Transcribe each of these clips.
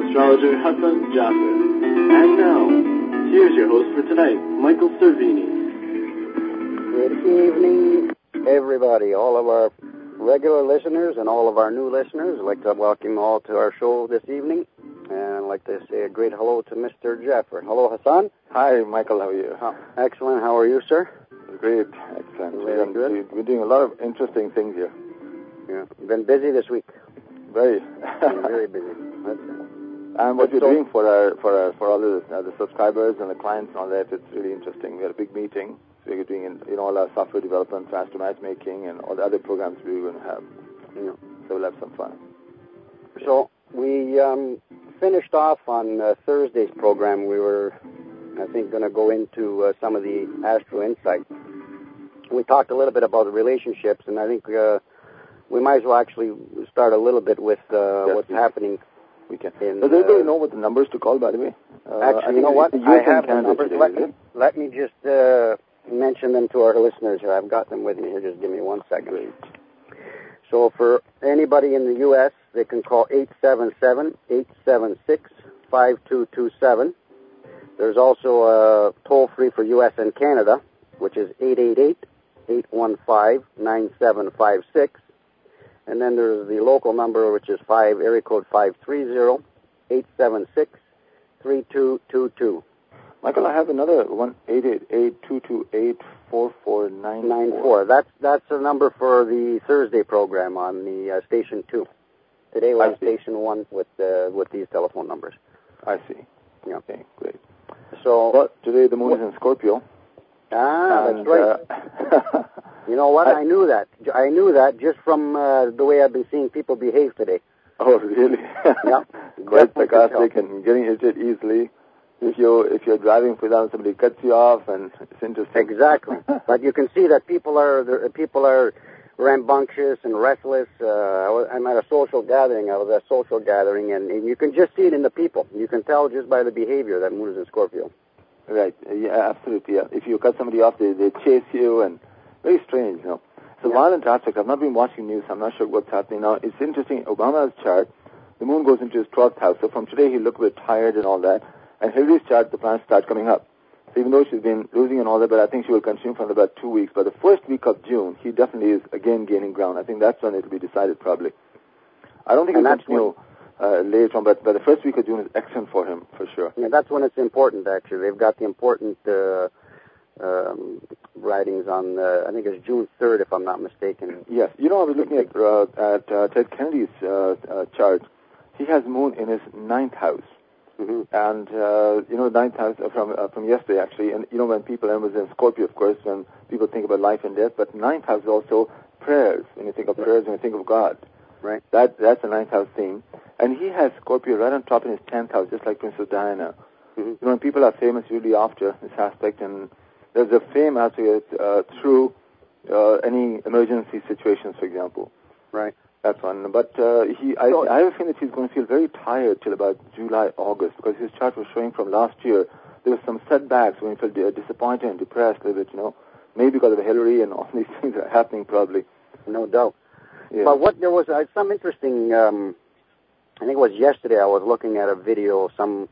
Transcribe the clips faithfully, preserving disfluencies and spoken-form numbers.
astrologer Hassan Jaffer. And now, here's your host for tonight, Michael Cervini. Good evening, everybody, all of our regular listeners and all of our new listeners. I'd like to welcome you all to our show this evening. And I'd like to say a great hello to Mister Jaffer. Hello, Hassan. Hi, Michael. How are you? Oh, excellent. How are you, sir? Great. Excellent. Very we're, good. We're doing a lot of interesting things here. Yeah. You've been busy this week. Very. Been very busy. That's it. And what But we're so, doing for our for our, for all the, uh, the subscribers and the clients and all that, it's really interesting. We had a big meeting. So we're doing you know all our software development, faster matchmaking, and all the other programs we were going to have. Yeah. So we'll have some fun. So we um, finished off on uh, Thursday's program. We were, I think, going to go into uh, some of the Astro Insight. We talked a little bit about the relationships, and I think uh, we might as well actually start a little bit with uh, yes, what's we, happening. We can. In, Does everybody uh, know what the numbers to call, by the way? Uh, actually, you know what? I have the numbers. Today, let, me, let me just uh, mention them to our listeners here. I've got them with me here. Just give me one second. Great. So for anybody in the U S, they can call eight seven seven, eight seven six, five two two seven. There's also a toll-free for U S and Canada, which is eight eight eight, eight one five, nine seven five six. And then there's the local number, which is five area code five three zero, eight seven six, three two two two. Michael, I have another one, eight eight eight, two two eight, four four nine four. That's, that's a number for the Thursday program on the uh, Station two. Today we're on Station one with uh, with these telephone numbers. I see. Yeah. Okay, great. So, well, today the moon what? is in Scorpio. Ah, and, that's right. Uh, you know what? I, I knew that. I knew that just from uh, the way I've been seeing people behave today. Oh, really? Yeah. Quite sarcastic and getting irritated easily. If you're, if you're driving, for example, somebody cuts you off, and it's interesting. Exactly. But you can see that people are people are rambunctious and restless. Uh, I was, I'm at a social gathering. I was at a social gathering, and, and you can just see it in the people. You can tell just by the behavior that moon is in Scorpio. Right. Yeah, absolutely. Yeah. If you cut somebody off, they, they chase you, and very strange, you know. It's a yeah. violent aspect. I've not been watching news. I'm not sure what's happening now. It's interesting. Obama's chart, the moon goes into his twelfth house. So from today, he looked a bit tired and all that. And Hillary's chart, the planets start coming up. So even though she's been losing and all that, but I think she will continue for about two weeks. But the first week of June, he definitely is again gaining ground. I think that's when it will be decided probably. I don't think he'll continue uh, later on, but, but the first week of June is excellent for him, for sure. Yeah, that's when it's important, actually. They've got the important uh, um, writings on, uh, I think it's June third, if I'm not mistaken. Yes. You know, I was looking at, uh, at uh, Ted Kennedy's uh, uh, chart. He has moon in his ninth house. Mm-hmm. And, uh, you know, ninth house from uh, from yesterday, actually. And, you know, when people, and it was in Scorpio, of course, when people think about life and death. But ninth house is also prayers. When you think of prayers, when you think of God. Right. That That's a ninth house theme. And he has Scorpio right on top in his tenth house, just like Princess Diana. Mm-hmm. You know, when people are famous, usually after this aspect. And there's a fame aspect uh, through uh, any emergency situations, for example. Right. That's one. But uh, he, I, I have a feeling that he's going to feel very tired till about July, August, because his chart was showing from last year there was some setbacks when he felt uh, disappointed and depressed a little bit, you know, maybe because of Hillary and all these things are happening probably. No doubt. Yeah. But what there was uh, some interesting, um, I think it was yesterday I was looking at a video, some,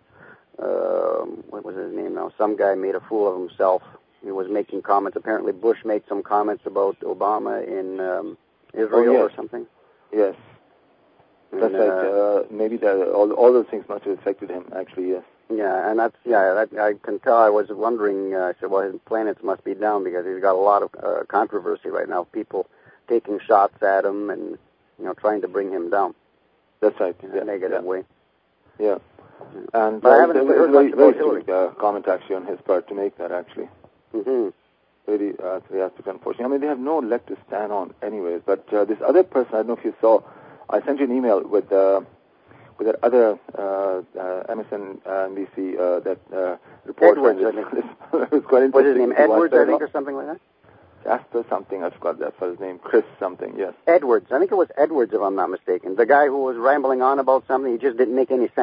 uh, what was his name now? Some guy made a fool of himself. He was making comments. Apparently Bush made some comments about Obama in um, Israel oh, yes. or something. Yes. That's and, right. Uh, uh, maybe that, all, all those things must have affected him, actually, yes. Yeah, and that's, yeah, that, I can tell. I was wondering, uh, I said, well, his planets must be down because he's got a lot of uh, controversy right now. People taking shots at him and, you know, trying to bring him down. That's right. In yeah, a negative yeah. way. Yeah. And but uh, I haven't heard very, much about very Hillary. Very uh, comment, actually, on his part to make that, actually. Mm-hmm. Very uh, realistic, unfortunately. I mean, they have no leg to stand on anyways. But uh, this other person, I don't know if you saw, I sent you an email with uh, with that other uh, uh, M S N B C uh, that uh, reporter. Edwards, I think. It was quite interesting. What's his name? Edwards, I think, or something like that? Jasper something, I forgot that for his name. Chris something, yes. Edwards. I think it was Edwards, if I'm not mistaken. The guy who was rambling on about something, he just didn't make any sense.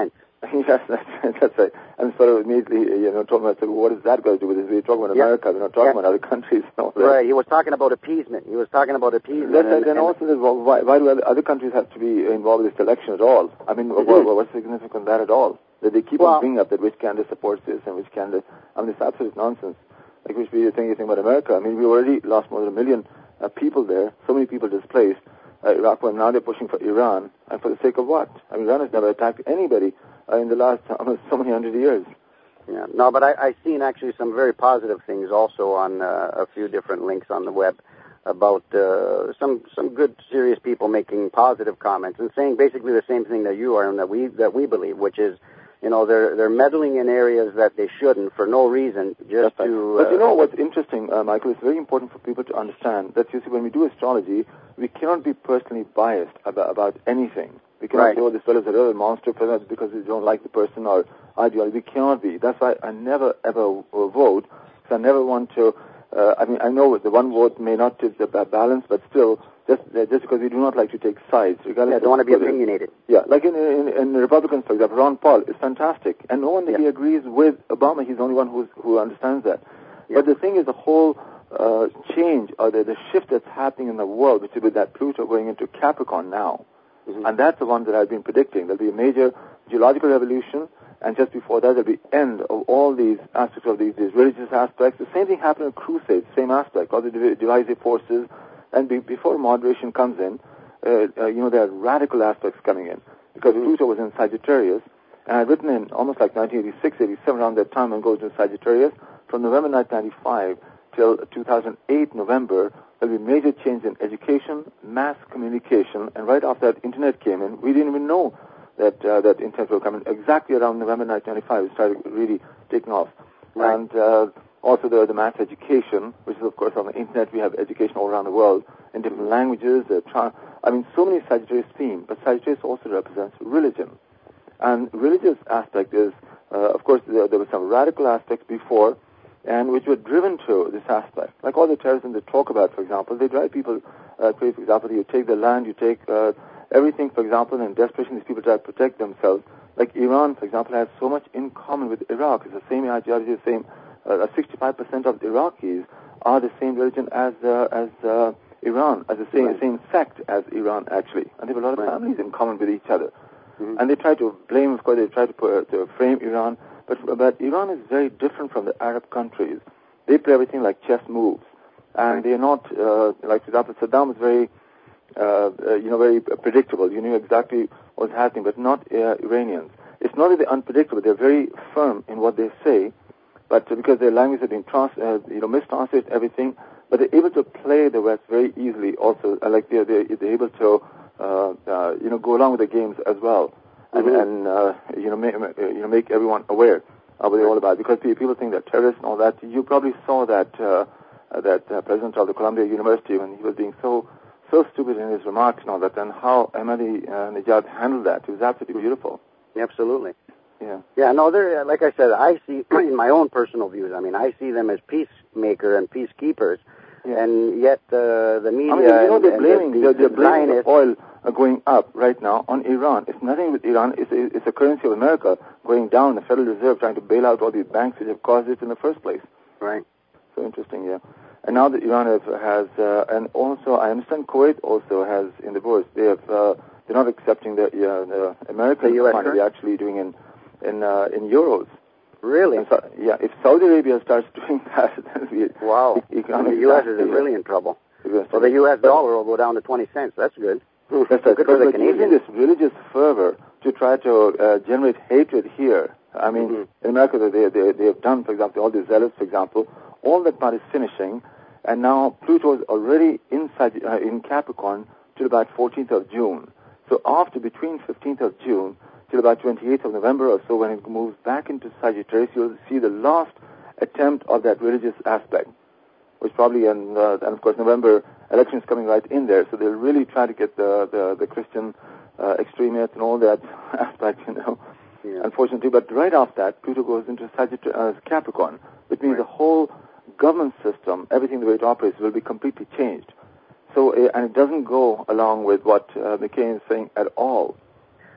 Yes, that's, that's right. And sort of immediately, you know, talking about, so what is that going to do with this? We're talking about yeah. America, we're not talking yeah. about other countries. No, right, he was talking about appeasement. He was talking about appeasement. That's and, right. And, and also, well, why, why do other countries have to be involved with this election at all? I mean, mm-hmm. what, what's significant in that at all? That they keep well, on bringing up that which candidate supports this and which candidate. I mean, it's absolute nonsense. Like, we should be thinking about America. I mean, we already lost more than a million uh, people there, so many people displaced. Uh, Iraq, well, now they're pushing for Iran. And for the sake of what? I mean, Iran has never attacked anybody uh, in the last almost so many hundred years. Yeah, no, but I, I've seen actually some very positive things also on uh, a few different links on the web about uh, some some good, serious people making positive comments and saying basically the same thing that you are and that we that we believe, which is, you know, they're they're meddling in areas that they shouldn't for no reason, just That's to. Right. But uh, you know what's interesting, uh, Michael? It's very important for people to understand that, you see, when we do astrology, we cannot be personally biased about about anything. We cannot right. say, oh, this fellow is a real monster because we don't like the person or ideology. We cannot be. That's why I never ever vote, because I never want to. Uh, I mean, I know the one vote may not tip the balance, but still, just uh, just because we do not like to take sides, regardless. Yeah, don't want to be opinionated. Yeah, like in, in in the Republicans, for example, Ron Paul is fantastic, and no one that yeah. he agrees with Obama. He's the only one who's, who understands that. Yeah. But the thing is, the whole uh, change or the, the shift that's happening in the world, which is with that Pluto going into Capricorn now, mm-hmm. and that's the one that I've been predicting. There'll be a major geological revolution. And just before that, there'll be end of all these aspects of these, these religious aspects. The same thing happened in Crusades, same aspect, all the divisive forces. And be, before moderation comes in, uh, uh, you know, there are radical aspects coming in. Because mm-hmm. Pluto was in Sagittarius, and I'd written in almost like nineteen eighty-six, eighty-seven, around that time, and goes into Sagittarius. From November nineteen ninety-five till two thousand eight, November, there'll be major change in education, mass communication, and right after that, Internet came in. We didn't even know that uh, that internet will come in. Exactly around November nineteen ninety-five, it started really taking off. Right. And uh, also the, the mass education, which is, of course, on the internet. We have education all around the world in different languages. Uh, tra- I mean, so many Sagittarius themes, but Sagittarius also represents religion. And religious aspect is, uh, of course, there, there were some radical aspects before, and which were driven to this aspect. Like all the terrorism they talk about, for example, they drive people uh, crazy. For example, you take the land, you take... Uh, Everything, for example, in desperation, these people try to protect themselves. Like Iran, for example, has so much in common with Iraq. It's the same ideology, the same. Uh, sixty-five percent of the Iraqis are the same religion as uh, as uh, Iran, as the same right. same sect as Iran, actually. And they have a lot of right. families in common with each other. Mm-hmm. And they try to blame, of course, they try to, put, to frame Iran. But but Iran is very different from the Arab countries. They play everything like chess moves, and right. they're not uh, like, for example, Saddam was very. Uh, uh, you know, very uh, predictable. You knew exactly what was happening, but not uh, Iranians. It's not that they're unpredictable. They're very firm in what they say, but uh, because their language has been trans, uh, you know, mistranslated everything, but they're able to play the West very easily. Also, uh, like they're, they're they're able to, uh, uh, you know, go along with the games as well, and mm-hmm. and uh, you know, make, you know, make everyone aware of what they're all about. Because people think that terrorists and all that. You probably saw that uh, that uh, president of the Columbia University when he was being so. so stupid in his remarks and all that, and how Ahmadinejad handled that. It was absolutely beautiful. Absolutely. Yeah. Yeah, no, they're, like I said, I see, in my own personal views, I mean, I see them as peacemaker and peacekeepers, yeah. and yet uh, the media... I mean, you know, they're blaming, the, they're, they're the blaming Zionists, the oil uh, going up right now on Iran. It's nothing with Iran. It's a, it's a currency of America going down, the Federal Reserve trying to bail out all these banks which have caused it in the first place. Right. So interesting, yeah. And now that Iran have, has, uh, and also I understand Kuwait also has in the bourse. They have, uh, they're not accepting the, uh, the American the money. They're actually doing in in uh, in euros. Really? So, yeah. If Saudi Arabia starts doing that, then we wow. E- the U S is really in trouble. So the U S dollar will go down to twenty cents. That's good. That's That's right. good but for the but Canadians. using this religious fervor to try to uh, generate hatred here. I mean, mm-hmm. in America, they, they they have done, for example, all these zealots, for example, all that part is finishing. And now Pluto is already inside uh, in Capricorn till about fourteenth of June. So after between fifteenth of June till about twenty-eighth of November or so, when it moves back into Sagittarius, you'll see the last attempt of that religious aspect, which probably, and, uh, and of course November election is coming right in there. So they'll really try to get the the, the Christian uh, extremists and all that aspect, you know. Yeah. Unfortunately, but right after that, Pluto goes into Sagittarius, uh, Capricorn, which means right. the whole government system, everything the way it operates, will be completely changed. So, uh, and it doesn't go along with what uh, McCain is saying at all.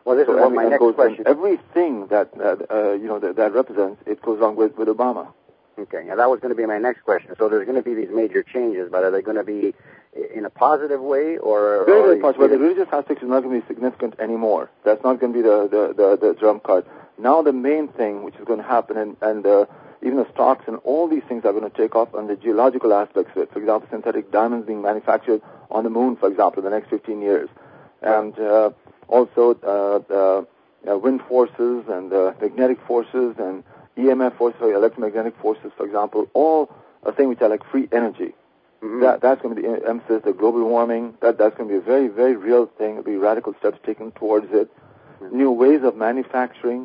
Well, this so is what and, my and next goes, question. Everything that uh, uh, you know that, that represents it goes along with, with Obama. Okay, now that was going to be my next question. So there's going to be these major changes, but are they going to be in a positive way or? Very, or very positive. Well, the religious aspect is not going to be significant anymore. That's not going to be the, the, the, the drum card. Now the main thing which is going to happen, and, and uh, even the stocks and all these things are going to take off on the geological aspects of it. For example, synthetic diamonds being manufactured on the moon, for example, in the next fifteen years. And uh, also uh, the uh, wind forces and uh, magnetic forces and E M F forces, or electromagnetic forces, for example, all a thing which are like free energy. Mm-hmm. That, that's going to be the emphasis, the global warming. That, that's going to be a very, very real thing. There'll be radical steps taken towards it. Mm-hmm. New ways of manufacturing,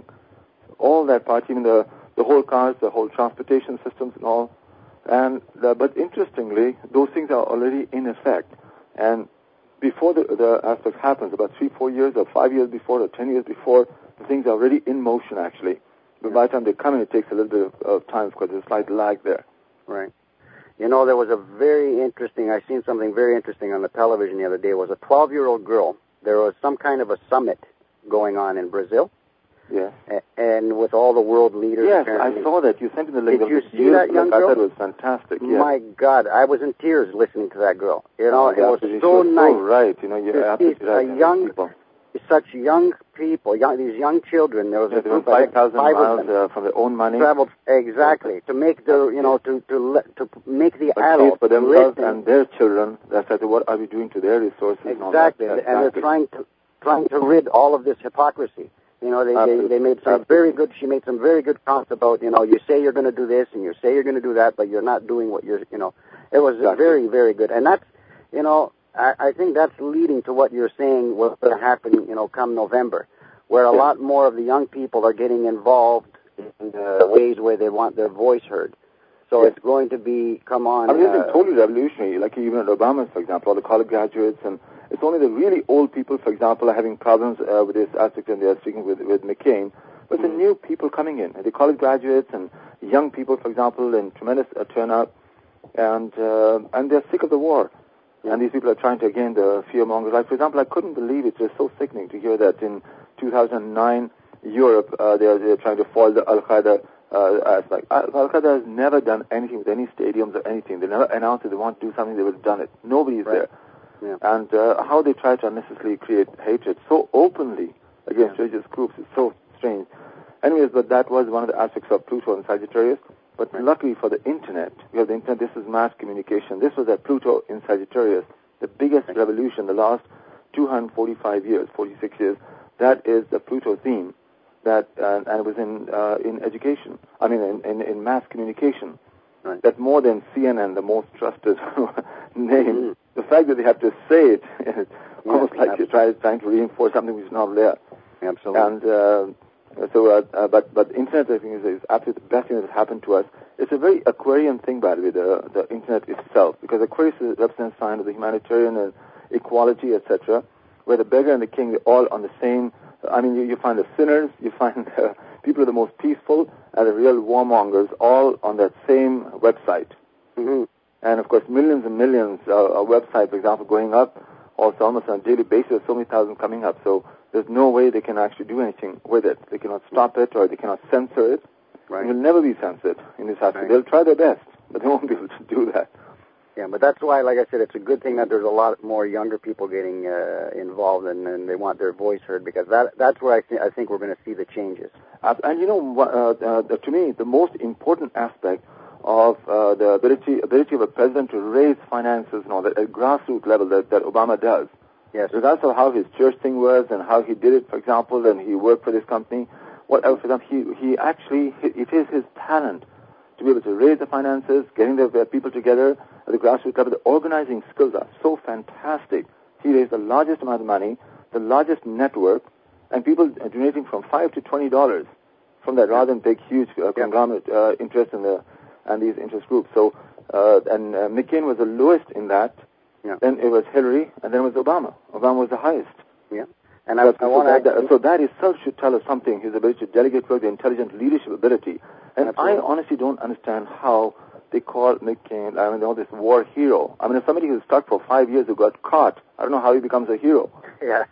all that part, even the, the whole cars, the whole transportation systems and all. And the, but interestingly, those things are already in effect. And before the, the aspect happens, about three, four years or five years before or ten years before, the things are already in motion, actually. But yeah. by the time they come in, it takes a little bit of, of time because there's a slight lag there. Right. You know, there was a very interesting, I seen something very interesting on the television the other day. It was a twelve-year-old girl. There was some kind of a summit going on in Brazil. Yes. A- and with all the world leaders. Yes, apparently. I saw that. You sent me the link. Did you see that young girl? I thought it was fantastic, yes. My God, I was in tears listening to that girl. You know, oh, it was so was nice. So right. You know, you're absolutely right. A young, people. such young people, young, these young children. There was yeah, a group five of thousand five miles of them, uh, from their own money. Traveled exactly to make the, you know, to to let, to make the but adults for themselves listen. and their children. That's like, what are we doing to their resources? Exactly, and, all that. and exactly. they're trying to trying to rid all of this hypocrisy. You know, they, they they made some Absolutely. very good. She made some very good comments about, you know, you say you're going to do this and you say you're going to do that, but you're not doing what you're. You know, it was exactly. very very good, and that's, you know, I, I think that's leading to what you're saying will happen. You know, come November, where a yeah. lot more of the young people are getting involved in uh, ways where they want their voice heard. So yeah. it's going to be come on. I mean, it's uh, been totally revolutionary. Like even at Obama's, for example, all the college graduates and. It's only the really old people, for example, are having problems uh, with this aspect, and they are speaking with, with McCain. But mm-hmm. the new people coming in, the college graduates and young people, for example, in tremendous uh, turnout, and uh, and they're sick of the war. Yeah. And these people are trying to, again, the fear-mongers. Like, for example, I couldn't believe it. It was so sickening to hear that in two thousand nine, Europe, uh, they're, they're trying to foil the Al-Qaeda uh, aspect. Al-Qaeda has never done anything with any stadiums or anything. They never announced that they want to do something, they would have done it. Nobody's right. there. Yeah. And uh, how they try to unnecessarily create hatred so openly against yeah. religious groups is so strange. Anyways, but that was one of the aspects of Pluto and Sagittarius. But right. luckily for the Internet, we have the Internet, this is mass communication. This was at Pluto in Sagittarius, the biggest right. revolution the last two hundred forty-five years, forty-six years. That is the Pluto theme, that uh, and it was in uh, in education, I mean in, in, in mass communication. Right. That more than C N N, the most trusted name, mm-hmm. the fact that they have to say it, it's yeah, almost like you're trying, trying to reinforce something which is not there. Absolutely. And uh, so, uh, uh, but but internet, I think, is, is absolutely the best thing that has happened to us. It's a very Aquarian thing, by the way, the the internet itself, because Aquarius represents sign of the humanitarian and equality, et cetera, where the beggar and the king, they're all on the same. I mean, you, you find the sinners, you find uh, people who are the most peaceful, and the real warmongers, all on that same website. Mm-hmm. And, of course, millions and millions uh, of websites, for example, going up, also almost on a daily basis, so many thousand coming up. So there's no way they can actually do anything with it. They cannot stop it, or they cannot censor it. Right. It will never be censored in this aspect. Right. They'll try their best, but they won't be able to do that. Yeah, but that's why, like I said, it's a good thing that there's a lot more younger people getting uh, involved, and, and they want their voice heard, because that that's where I, th- I think we're going to see the changes. Uh, and, you know, uh, uh, to me, the most important aspect of uh, the ability ability of a president to raise finances and all that at grassroots level that, that Obama does. Yes. Regardless of how his church thing was and how he did it, for example, and he worked for this company, whatever, for example, he, he actually, it is his talent to be able to raise the finances, getting the, the people together at the grassroots level. The organizing skills are so fantastic. He raised the largest amount of money, the largest network, and people are donating from five to twenty dollars from that, rather than big, huge uh, conglomerate uh, interest in the and these interest groups. So, uh, and uh, McCain was the lowest in that. Yeah. Then it was Hillary, and then it was Obama. Obama was the highest. Yeah. And I, I so, want that, to that, so that itself should tell us something, his ability to delegate work, the intelligent leadership ability. And Absolutely. I honestly don't understand how they call making, I mean, all this war hero. I mean, if somebody who's stuck for five years who got caught, I don't know how he becomes a hero. Yeah.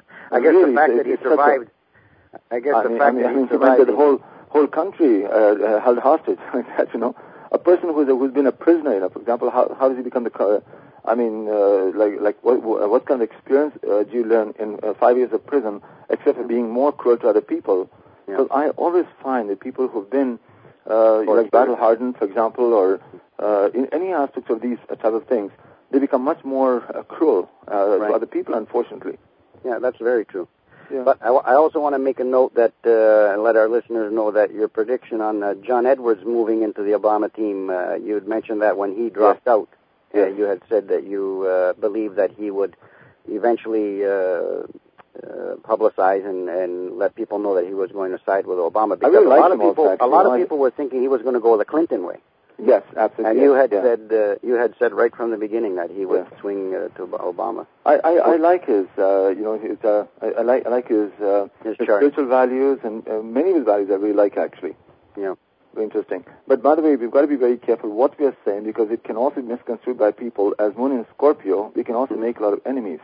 I guess really, the fact that he survived, a, I guess I the mean, fact I mean, that I he mean, survived. the whole, whole country uh, uh, held hostage like that, you know. A person who's, a, who's been a prisoner, you know, for example, how, how does he become the, uh, I mean, uh, like, like what, what kind of experience uh, do you learn in uh, five years of prison, except for being more cruel to other people? Because yeah. I always find that people who've been, uh, like battle-hardened, for example, or uh, in any aspects of these uh, type of things, they become much more uh, cruel uh, right. to other people, unfortunately. Yeah, that's very true. Yeah. But I, I also want to make a note that, uh, and let our listeners know that your prediction on uh, John Edwards moving into the Obama team, uh, you had mentioned that when he dropped yes. out, yes. Uh, you had said that you uh, believe that he would eventually uh, uh, publicize and, and let people know that he was going to side with Obama. Because I really a lot of him people, also, a lot of people were thinking he was going to go the Clinton way. Yes, absolutely. And yes, you had yeah. said uh, you had said right from the beginning that he would yes. swing uh, to Obama. I, I, I like his, uh, you know, his. Uh, I, I like I like his, uh, his, his chart. spiritual values and uh, many of his values I really like actually. Yeah. Very interesting. But by the way, we've got to be very careful what we are saying because it can also be misconstrued by people. As Moon in Scorpio, we can also mm-hmm. make a lot of enemies.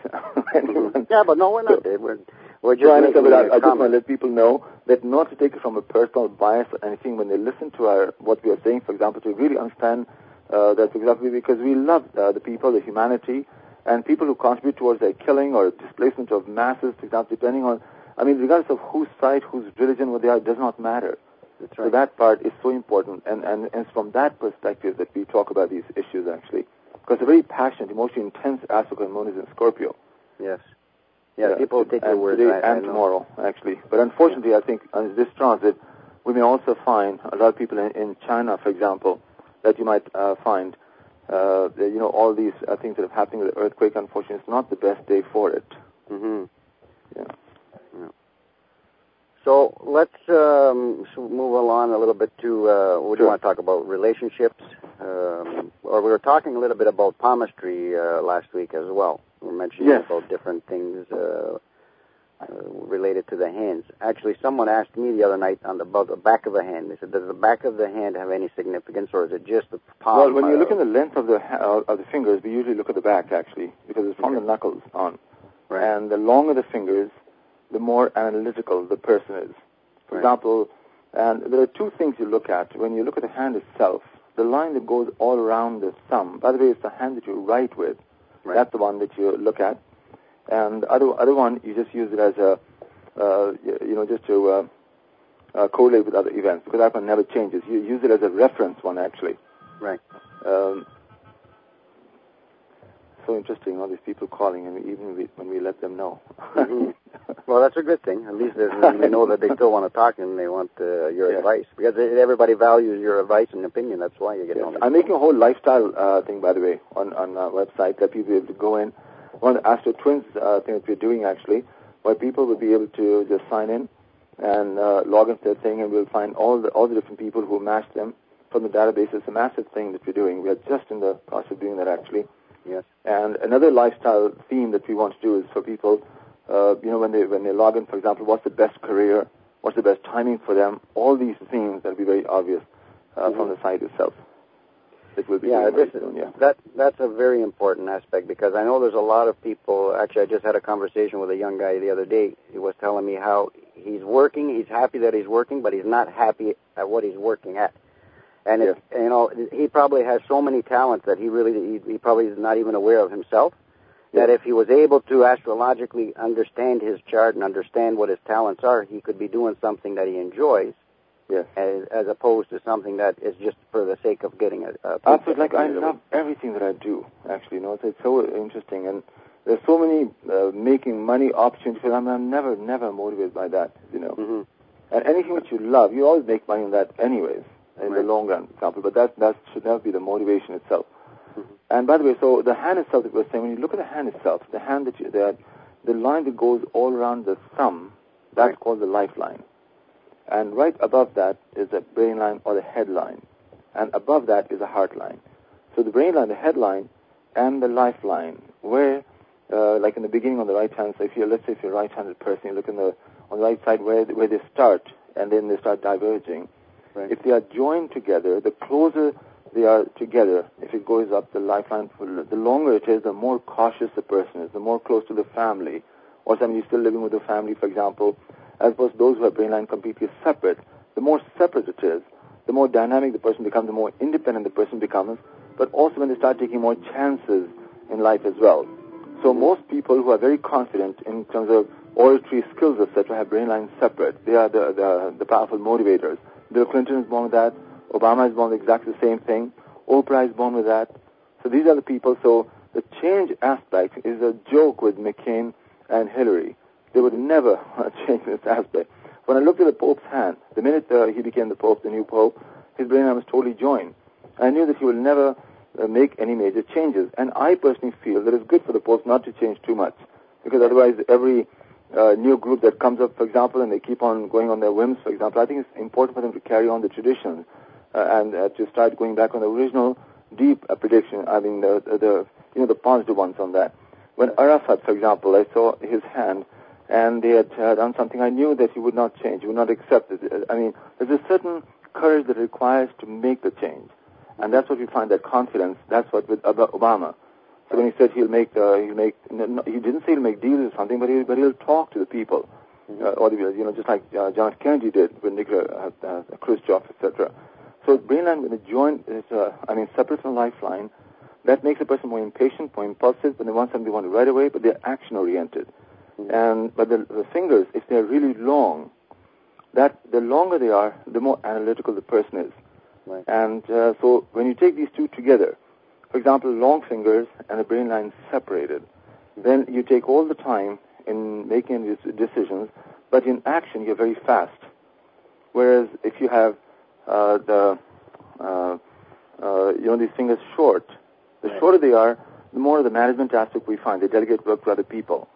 Yeah, but no, we're not. So, we're we're just so making I, I, I just want to comment. let people know that not to take it from a personal bias or anything when they listen to our what we are saying. For example, to really understand. Uh, that's exactly because we love uh, the people, the humanity, and people who contribute towards their killing or displacement of masses, for example, depending on, I mean, regardless of whose side, whose religion, what they are, does not matter. That's right. So that part is so important, and, and, and it's from that perspective that we talk about these issues, actually. Because a very passionate, emotionally intense aspect of Moon is in Scorpio. Yes. Yeah, yeah people take your words. Today I, and I tomorrow, actually. But unfortunately, yeah. I think on this transit, we may also find a lot of people in, in China, for example, that you might uh, find, uh, you know, all these uh, things that are happening with the earthquake, unfortunately, it's not the best day for it. Mm-hmm. Yeah. yeah. So let's um, move along a little bit to, uh, what sure. do you want to talk about, relationships? Um, or we were talking a little bit about palmistry uh, last week as well. We were mentioning yes. about different things uh, Uh, related to the hands. Actually, someone asked me the other night on the, about the back of the hand. They said, does the back of the hand have any significance, or is it just the palm? Well, when uh, you look at the length of the uh, of the fingers, we usually look at the back, actually, because it's from okay. the knuckles on. Right. And the longer the fingers, the more analytical the person is. For right. example, and there are two things you look at. When you look at the hand itself, the line that goes all around the thumb, by the way, it's the hand that you write with. Right. That's the one that you look at. And the other, other one, you just use it as a, uh, you know, just to uh, uh, correlate with other events, because that one never changes. You use it as a reference one, actually. Right. Um, so interesting, all these people calling, and even we, when we let them know. Mm-hmm. Well, that's a good thing. At least they know that they still want to talk and they want uh, your yes. advice. Because everybody values your advice and opinion. That's why you get yes. on. I'm making a whole lifestyle uh, thing, by the way, on on our website that people will be able to go in. One Astro Twins uh, thing that we're doing, actually, where people will be able to just sign in and uh, log into their thing, and we'll find all the all the different people who match them from the database. It's a massive thing that we're doing. We are just in the process of doing that, actually. Yes. And another lifestyle theme that we want to do is for people, uh, you know, when they when they log in, for example, what's the best career, what's the best timing for them, all these things that will be very obvious uh, mm-hmm. from the site itself. It will be yeah, this is, soon, yeah, that that's a very important aspect, because I know there's a lot of people. Actually, I just had a conversation with a young guy the other day. He was telling me how he's working. He's happy that he's working, but he's not happy at what he's working at. And yes. it's, you know, he probably has so many talents that he really he, he probably is not even aware of himself. Yes. That if he was able to astrologically understand his chart and understand what his talents are, he could be doing something that he enjoys. Yes. As, as opposed to something that is just for the sake of getting a, a absolutely. Like I love everything that I do. Actually, you know, it's, it's so interesting, and there's so many uh, making money opportunities. I'm, I'm never, never motivated by that. You know, mm-hmm. and anything that you love, you always make money on that, anyways, in right. the long run, for example. But that that should never be the motivation itself. Mm-hmm. And by the way, so the hand itself that we're saying, when you look at the hand itself, the hand that you, the the line that goes all around the thumb, that's right. called the lifeline. And right above that is the brain line or the head line. And above that is the heart line. So the brain line, the head line, and the lifeline, where, uh, like in the beginning on the right hand side, if you're, let's say if you're a right-handed person, you look in the, on the right side where, where they start, and then they start diverging. Right. If they are joined together, the closer they are together, if it goes up the lifeline, the longer it is, the more cautious the person is, the more close to the family, or somebody still living with the family, for example, as opposed to those who have brain line completely separate. The more separate it is, the more dynamic the person becomes, the more independent the person becomes, but also when they start taking more chances in life as well. So most people who are very confident in terms of oratory skills, et cetera, have brain lines separate. They are the, the, the powerful motivators. Bill Clinton is born with that. Obama is born with exactly the same thing. Oprah is born with that. So these are the people. So the change aspect is a joke with McCain and Hillary. They would never change this aspect. When I looked at the Pope's hand, the minute uh, he became the Pope, the new Pope, his brain line was totally joined. I knew that he would never uh, make any major changes. And I personally feel that it's good for the Pope not to change too much, because otherwise every uh, new group that comes up, for example, and they keep on going on their whims, for example, I think it's important for them to carry on the traditions uh, and uh, to start going back on the original deep uh, prediction, I mean, the, the, the, you know, the positive ones on that. When Arafat, for example, I saw his hand, and they had uh, done something, I knew that he would not change, he would not accept it. I mean, there's a certain courage that it requires to make the change. And that's what we find, that confidence. That's what with Obama. So when he said he'll make, uh, he'll make, no, he didn't say he'll make deals or something, but he'll, but he'll talk to the people. Mm-hmm. Uh, or the, you know, just like uh, John F. Kennedy did with Nikita uh, uh, Khrushchev, et cetera. So brainline, when it joined, is, uh, I mean, separate from the lifeline, that makes a person more impatient, more impulsive. When they want something, they want it right away, but they're action-oriented. Mm-hmm. And but the, the fingers, if they're really long, that the longer they are, the more analytical the person is. Right. And uh, so when you take these two together, for example, long fingers and the brain line separated, then you take all the time in making these decisions, but in action you're very fast. Whereas if you have uh, the uh, uh, you know these fingers short, the right. shorter they are, the more of the management aspect we find. They delegate work to other people,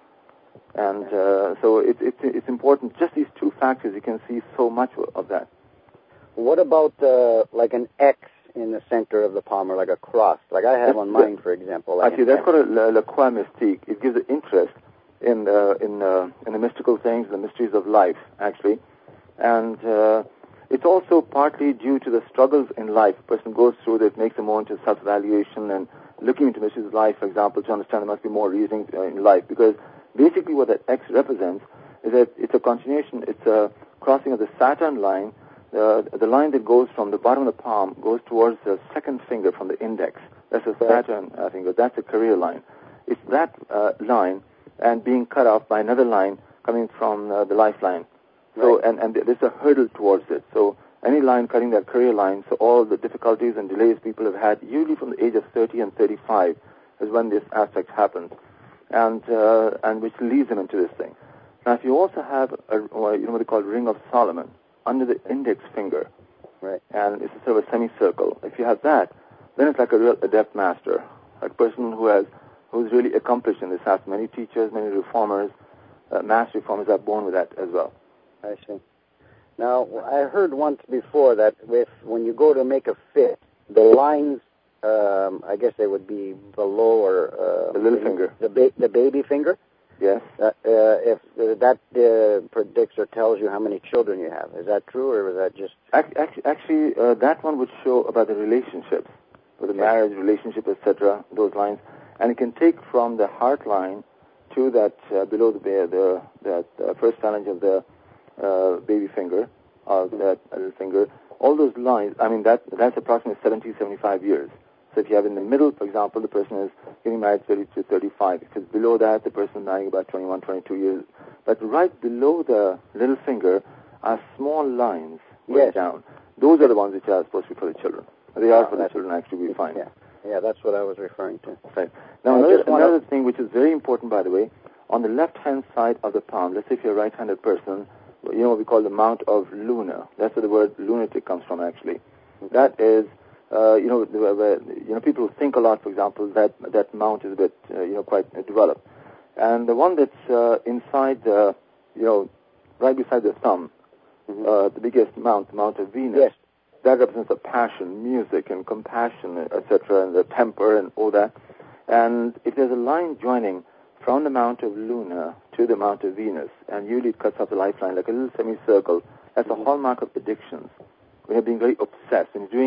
and uh, so it, it, it's important. Just these two factors, you can see so much of that. What about uh, like an X in the center of the palm, or like a cross, like I have on mine, for example? Like actually, that's called a la croix mystique. It gives an interest in the in uh, in the mystical things, the mysteries of life, actually, and uh, it's also partly due to the struggles in life a person goes through that makes them more into self-evaluation and looking into mysteries of life, for example, to understand there must be more reasoning uh, in life. Because basically, what that X represents is that it's a continuation, it's a crossing of the Saturn line. Uh, the line that goes from the bottom of the palm goes towards the second finger from the index. That's a Saturn uh, finger. That's a career line. It's that uh, line and being cut off by another line coming from uh, the lifeline. So, right. and, and there's a hurdle towards it. So any line cutting that career line, so all the difficulties and delays people have had, usually from the age of thirty and thirty-five, is when this aspect happens, and uh, and which leads them into this thing. Now, if you also have a, you know what they call Ring of Solomon under the index finger, right, and it's a sort of a semicircle. If you have that, then it's like a real adept master, a person who has, who's really accomplished in this aspect. Many teachers, many reformers, uh, mass reformers are born with that as well. I see. Now, I heard once before that if when you go to make a fit, the lines, um, I guess they would be below or uh, the little finger, the ba- the baby finger. Yes. Uh, uh, if uh, that uh, predicts or tells you how many children you have, is that true, or is that just? Actually, actually uh, that one would show about the relationships, with the okay. marriage, relationship, et cetera. Those lines, and it can take from the heart line to that uh, below the the that uh, first phalange of the uh, baby finger, or mm-hmm. that little finger. All those lines. I mean, that that's approximately seventy, seventy-five years. So if you have in the middle, for example, the person is getting married thirty to thirty-five. If it's below that, the person is marrying about twenty-one, twenty-two years. But right below the little finger are small lines going yes. down. Those are the ones which are supposed to be for the children. They are oh, for the children, actually, we find. Yeah, yeah, that's what I was referring to. Right. Now, another, another thing which is very important, by the way, on the left-hand side of the palm, let's say if you're a right-handed person, you know what we call the Mount of Luna. That's where the word lunatic comes from, actually. Okay. That is... Uh, you know, where, you know, people who think a lot, for example, that that mount is a bit, uh, you know, quite uh, developed. And the one that's uh, inside, the, you know, right beside the thumb, mm-hmm. uh, the biggest mount, the Mount of Venus, yes. that represents the passion, music, and compassion, et cetera, and the temper and all that. And if there's a line joining from the Mount of Luna to the Mount of Venus, and usually it cuts off the lifeline like a little semicircle, that's mm-hmm. a hallmark of addictions. We have been very obsessed. And doing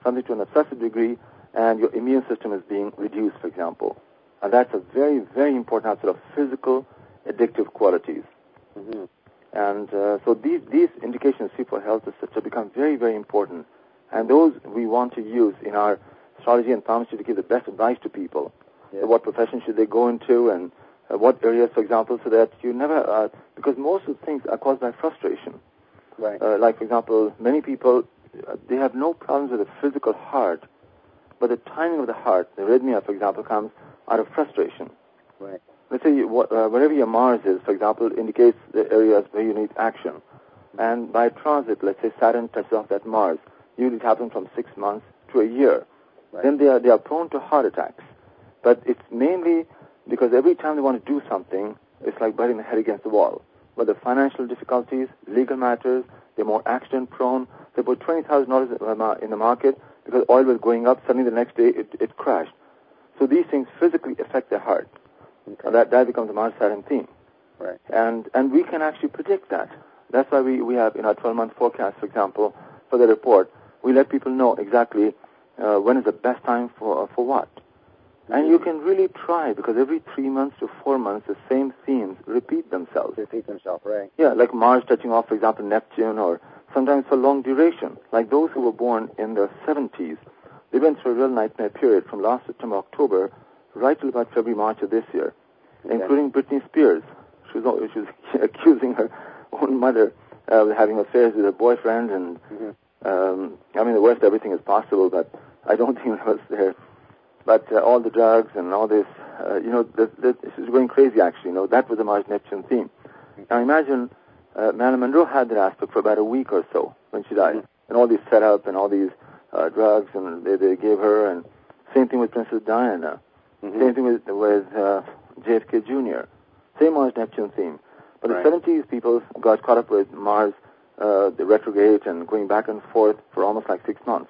something to an obsessive degree, and your immune system is being reduced, for example. And that's a very, very important aspect of physical addictive qualities. Mm-hmm. And uh, so these these indications for health research have become very, very important. And those we want to use in our astrology and palmistry to give the best advice to people. Yeah. So what profession should they go into, and uh, what areas, for example, so that you never, uh, because most of the things are caused by frustration. Right. Uh, like, for example, many people, uh, they have no problems with the physical heart, but the timing of the heart, the arrhythmia, for example, comes out of frustration. Right. Let's say you, uh, wherever your Mars is, for example, indicates the areas where you need action. And by transit, let's say Saturn touches off that Mars, usually it happens from six months to a year. Right. Then they are, they are prone to heart attacks. But it's mainly because every time they want to do something, it's like butting the head against the wall. Whether financial difficulties, legal matters, they're more accident-prone. They put twenty thousand dollars in the market because oil was going up. Suddenly the next day it, it crashed. So these things physically affect their heart. Okay. That, that becomes a Mars-Saturn theme. Right. And and we can actually predict that. That's why we, we have in our twelve-month forecast, for example, for the report, we let people know exactly uh, when is the best time for for what. And you can really try, because every three months to four months, the same themes repeat themselves. Repeat themselves, right. Yeah, like Mars touching off, for example, Neptune, or sometimes for long duration. Like those who were born in the seventies, they went through a real nightmare period from last September, October, right till about February, March of this year, okay. Including Britney Spears. She was, she was accusing her own mother of having affairs with her boyfriend, and mm-hmm. um, I mean, the worst everything is possible, but I don't think it was there. But uh, all the drugs and all this, uh, you know, this, this is going crazy, actually. You know, that was the Mars-Neptune theme. Now imagine uh, Marilyn Monroe had that aspect for about a week or so when she died. Mm-hmm. And all these setup and all these uh, drugs and they, they gave her. And same thing with Princess Diana. Mm-hmm. Same thing with, with uh, J F K Junior Same Mars-Neptune theme. But right. The seventies people got caught up with Mars, uh, the retrograde, and going back and forth for almost like six months.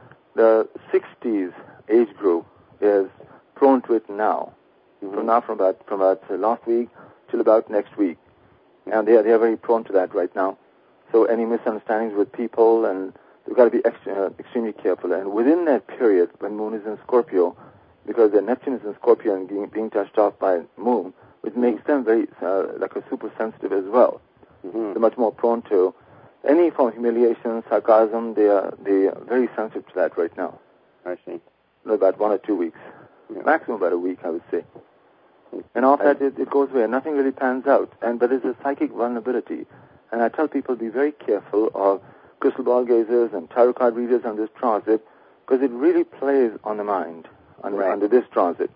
The sixties age group is prone to it now. Mm-hmm. From now, from about from about uh, last week till about next week, and they are they are very prone to that right now. So any misunderstandings with people, and they've got to be extra, uh, extremely careful. And within that period, when Moon is in Scorpio, because the Neptune is in Scorpio and being, being touched off by Moon, which mm-hmm. makes them very uh, like a super sensitive as well. Mm-hmm. They're much more prone to any form of humiliation, sarcasm. They are they are very sensitive to that right now. I see. About one or two weeks. Yeah. Maximum about a week, I would say. And after that, it, it goes away. Nothing really pans out. And But there's a psychic vulnerability. And I tell people, be very careful of crystal ball gazers and tarot card readers on this transit, because it really plays on the mind under, right. under this transit.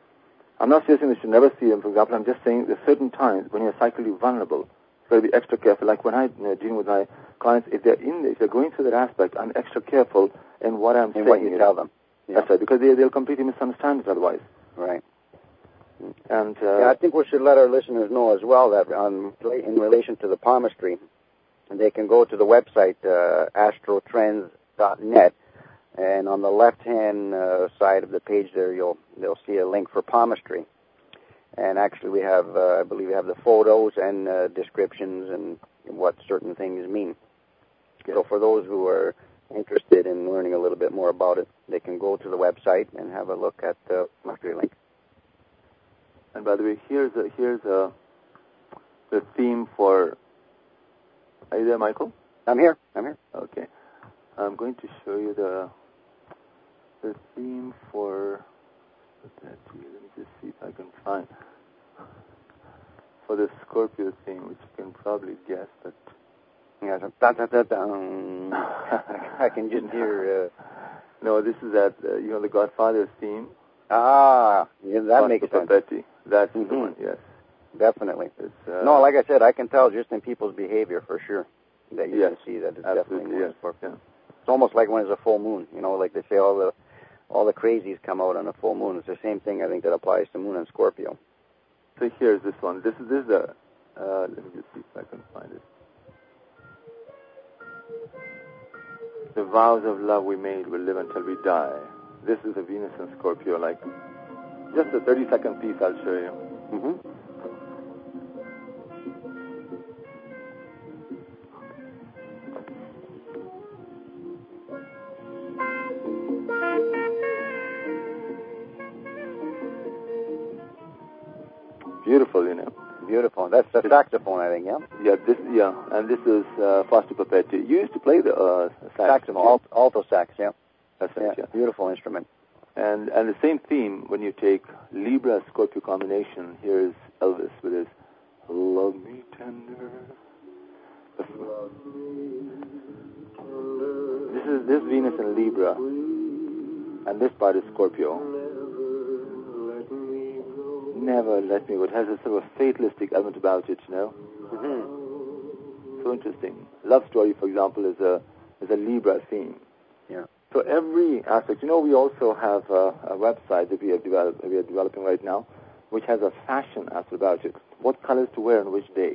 I'm not suggesting they should never see them, for example. I'm just saying there's certain times when you're psychically vulnerable. You've got to be extra careful. Like when I you know, deal with my clients, if they're in, if they're going through that aspect, I'm extra careful in what I'm in saying. what you tell them. Yeah. That's right, because they, they'll completely misunderstand it otherwise. Right. And uh, yeah, I think we should let our listeners know as well that on, in relation to the palmistry, they can go to the website, uh, astro trends dot net, and on the left-hand uh, side of the page there, you'll they'll see a link for palmistry. And actually, we have, uh, I believe, we have the photos and uh, descriptions and what certain things mean. Yeah. So for those who are interested in learning a little bit more about it, they can go to the website and have a look at the palmistry link. And by the way, here's a, here's a, the theme for. Are you there, Michael? I'm here. I'm here. Okay. I'm going to show you the the theme for. Let me just see if I can find for the Scorpio theme, which you can probably guess, but. Yeah, da, da, da, da. I can just hear. Uh... No, this is that uh, you know the Godfather's theme. Ah, yeah, that makes sense. Papetti. That's mm-hmm. the one. Yes, definitely. Uh, no, like I said, I can tell just in people's behavior for sure that you yes, can see that it's absolutely, definitely yes. Scorpio. Yeah. It's almost like when it's a full moon. You know, like they say, all the all the crazies come out on a full moon. It's the same thing I think that applies to Moon and Scorpio. So here's this one. This is this is the. Uh, let me just see if I can find it. The vows of love we made will live until we die. This is a Venus and Scorpio, like just a thirty-second piece I'll show you. Mm-hmm. beautiful, you know. Beautiful. That's the saxophone, I think, yeah? Yeah, this, yeah, and this is uh, Foster Papetti. You used to play the uh, sax. Saxophone, alt, alto sax, yeah. That's yeah. right, yeah. Beautiful instrument. And and the same theme, when you take Libra-Scorpio combination, here's Elvis with his Love Me Tender. This is this Venus in Libra, and this part is Scorpio. Never let me go. It has a sort of fatalistic element about it, you know. Mm-hmm. So interesting. Love Story, for example, is a is a Libra theme. Yeah. So every aspect, you know, we also have a, a website that we have developed, we are developing right now, which has a fashion aspect about it. What colors to wear on which day?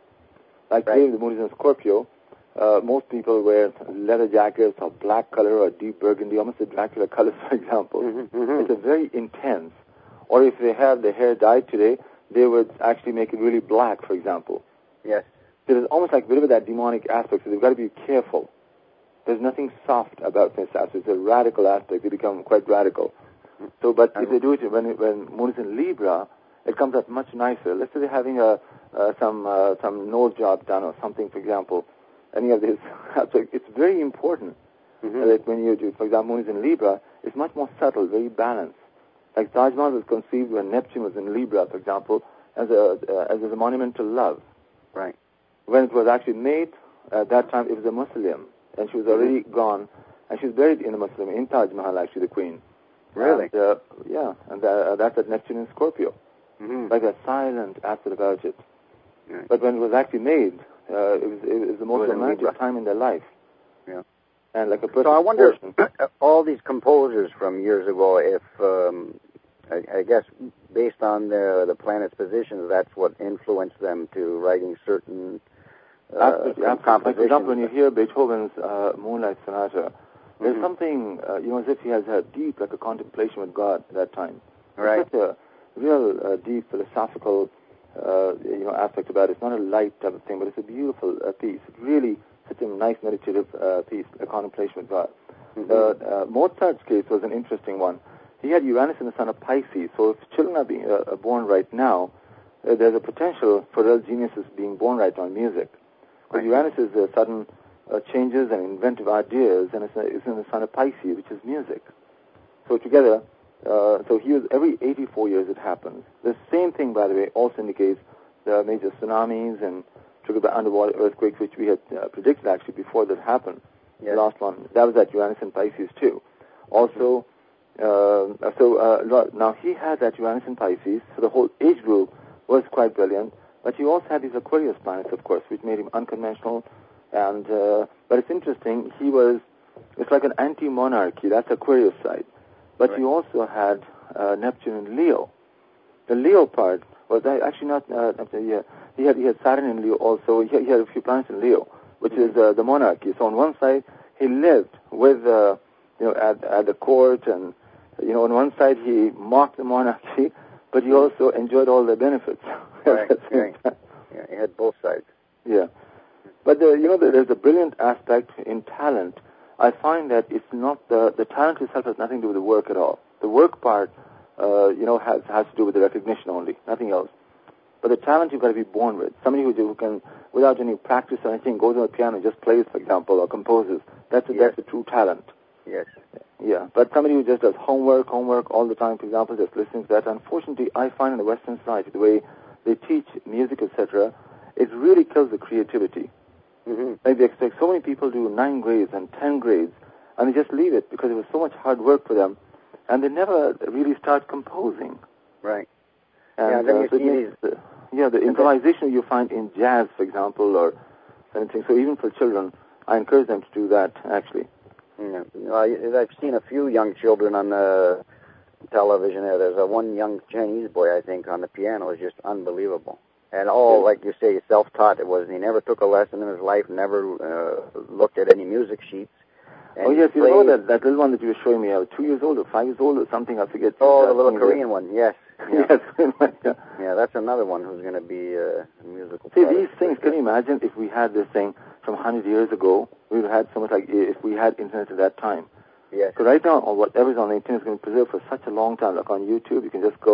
Like right. today, the moon is in Scorpio. Uh, most people wear leather jackets or black color or deep burgundy, almost the Dracula colors, for example. Mm-hmm, mm-hmm. It's a very intense. Or if they have their hair dyed today, they would actually make it really black, for example. Yes. There is almost like a bit of that demonic aspect, so they've got to be careful. There's nothing soft about this aspect. It's a radical aspect. They become quite radical. So, but if they do it when when moon is in Libra, it comes out much nicer. Let's say they're having a uh, some uh, some nose job done or something, for example. Any of this aspect, it's very important mm-hmm. that when you do, for example, moon is in Libra, it's much more subtle, very balanced. Like Taj Mahal was conceived when Neptune was in Libra, for example, as a uh, as a monument to love. Right. When it was actually made, at that time it was a Muslim, and she was already mm-hmm. gone, and she was buried in a Muslim, in Taj Mahal, actually, the queen. Really? And, uh, yeah, and uh, that's at Neptune in Scorpio. Mm-hmm. Like a silent aspect about it. Right. But when it was actually made, uh, it was it was the most romantic time in their life. Yeah. And like a perfect So I wonder, portion. all these composers from years ago, if um, I, I guess based on the the planet's positions, that's what influenced them to writing certain uh, absolutely, absolutely. compositions. Like, for example, when you hear Beethoven's uh, Moonlight Sonata, there's mm-hmm. something, uh, you know, as if he has a deep, like a contemplation with God at that time. Right. It's such a real uh, deep philosophical, uh, you know, aspect about it. It's not a light type of thing, but it's a beautiful uh, piece. Really such a nice meditative uh, piece, a contemplation with God. Mm-hmm. Uh, uh, Mozart's case was an interesting one. He had Uranus in the sun of Pisces, so if children are being uh, born right now, uh, there's a potential for real geniuses being born right now in music. Because right. Uranus is uh, sudden uh, changes and inventive ideas, and it's, uh, it's in the sun of Pisces, which is music. So together, uh, so he was, every eighty-four years it happens. The same thing, by the way, also indicates the major tsunamis and triggered by underwater earthquakes, which we had uh, predicted actually before that happened. Yes. The last one, that was at Uranus in Pisces too. Also, mm-hmm. uh, so uh, now he had that Uranus in Pisces, so the whole age group was quite brilliant. But he also had these Aquarius planets, of course, which made him unconventional. And uh, but it's interesting, he was, it's like an anti-monarchy. That's Aquarius side. But right. he also had uh, Neptune in Leo. The Leo part was actually not uh, Neptune. Yeah, he had he had Saturn in Leo also. He, he had a few planets in Leo, which mm-hmm. is uh, the monarchy. So on one side, he lived with uh, you know at at the court, and you know on one side he mocked the monarchy, but he also enjoyed all the benefits. Right. right. Yeah, he had both sides. Yeah, but the, you know there's a brilliant aspect in talent. I find that it's not the the talent itself has nothing to do with the work at all. The work part, uh, you know, has has to do with the recognition only, nothing else. But the talent you've got to be born with. Somebody who, who can, without any practice or anything, goes on the piano and just plays, for example, or composes. That's a, yes. that's a true talent. Yes. Yeah. But somebody who just does homework, homework all the time, for example, just listening to that. Unfortunately, I find in the Western society, the way they teach music, et cetera, it really kills the creativity. Mm-hmm. Like they expect so many people do nine grades and ten grades, and they just leave it because it was so much hard work for them, and they never really start composing. Right. And, yeah, then uh, you so see these... the, yeah, the improvisation you find in jazz, for example, or anything. So even for children, I encourage them to do that, actually. Yeah. I've seen a few young children on the television. There's a one young Chinese boy, I think, on the piano. Is just unbelievable. And all, like you say, self-taught. It was. He never took a lesson in his life, never uh, looked at any music sheets. And oh, yes, you played... know that, that little one that you were showing me, uh, two years old or five years old or something, I forget. Oh, uh, the little Korean there. one, yes. Yeah. yes. yeah. yeah, that's another one who's going to be uh, a musical See, product. these things, can you imagine if we had this thing from one hundred years ago, we would have had so much like, if we had internet at that time. Yes. Because right now, whatever's on the internet is going to be preserved for such a long time. Like on YouTube, you can just go,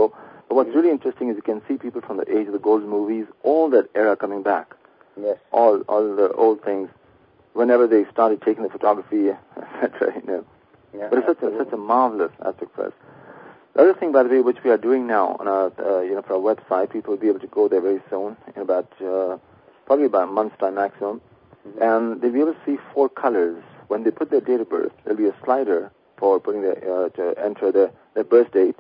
But what's really interesting is you can see people from the age of the golden movies, all that era coming back. Yes. All all the old things, whenever they started taking the photography, et cetera. You know. Yeah, but it's such a, such a marvelous aspect for us. The other thing, by the way, which we are doing now on our, uh, you know, for our website, people will be able to go there very soon, in about, uh, probably about a month's time maximum, mm-hmm. and they'll be able to see four colors. When they put their date of birth, there'll be a slider for putting their, uh, to enter their, their birth date,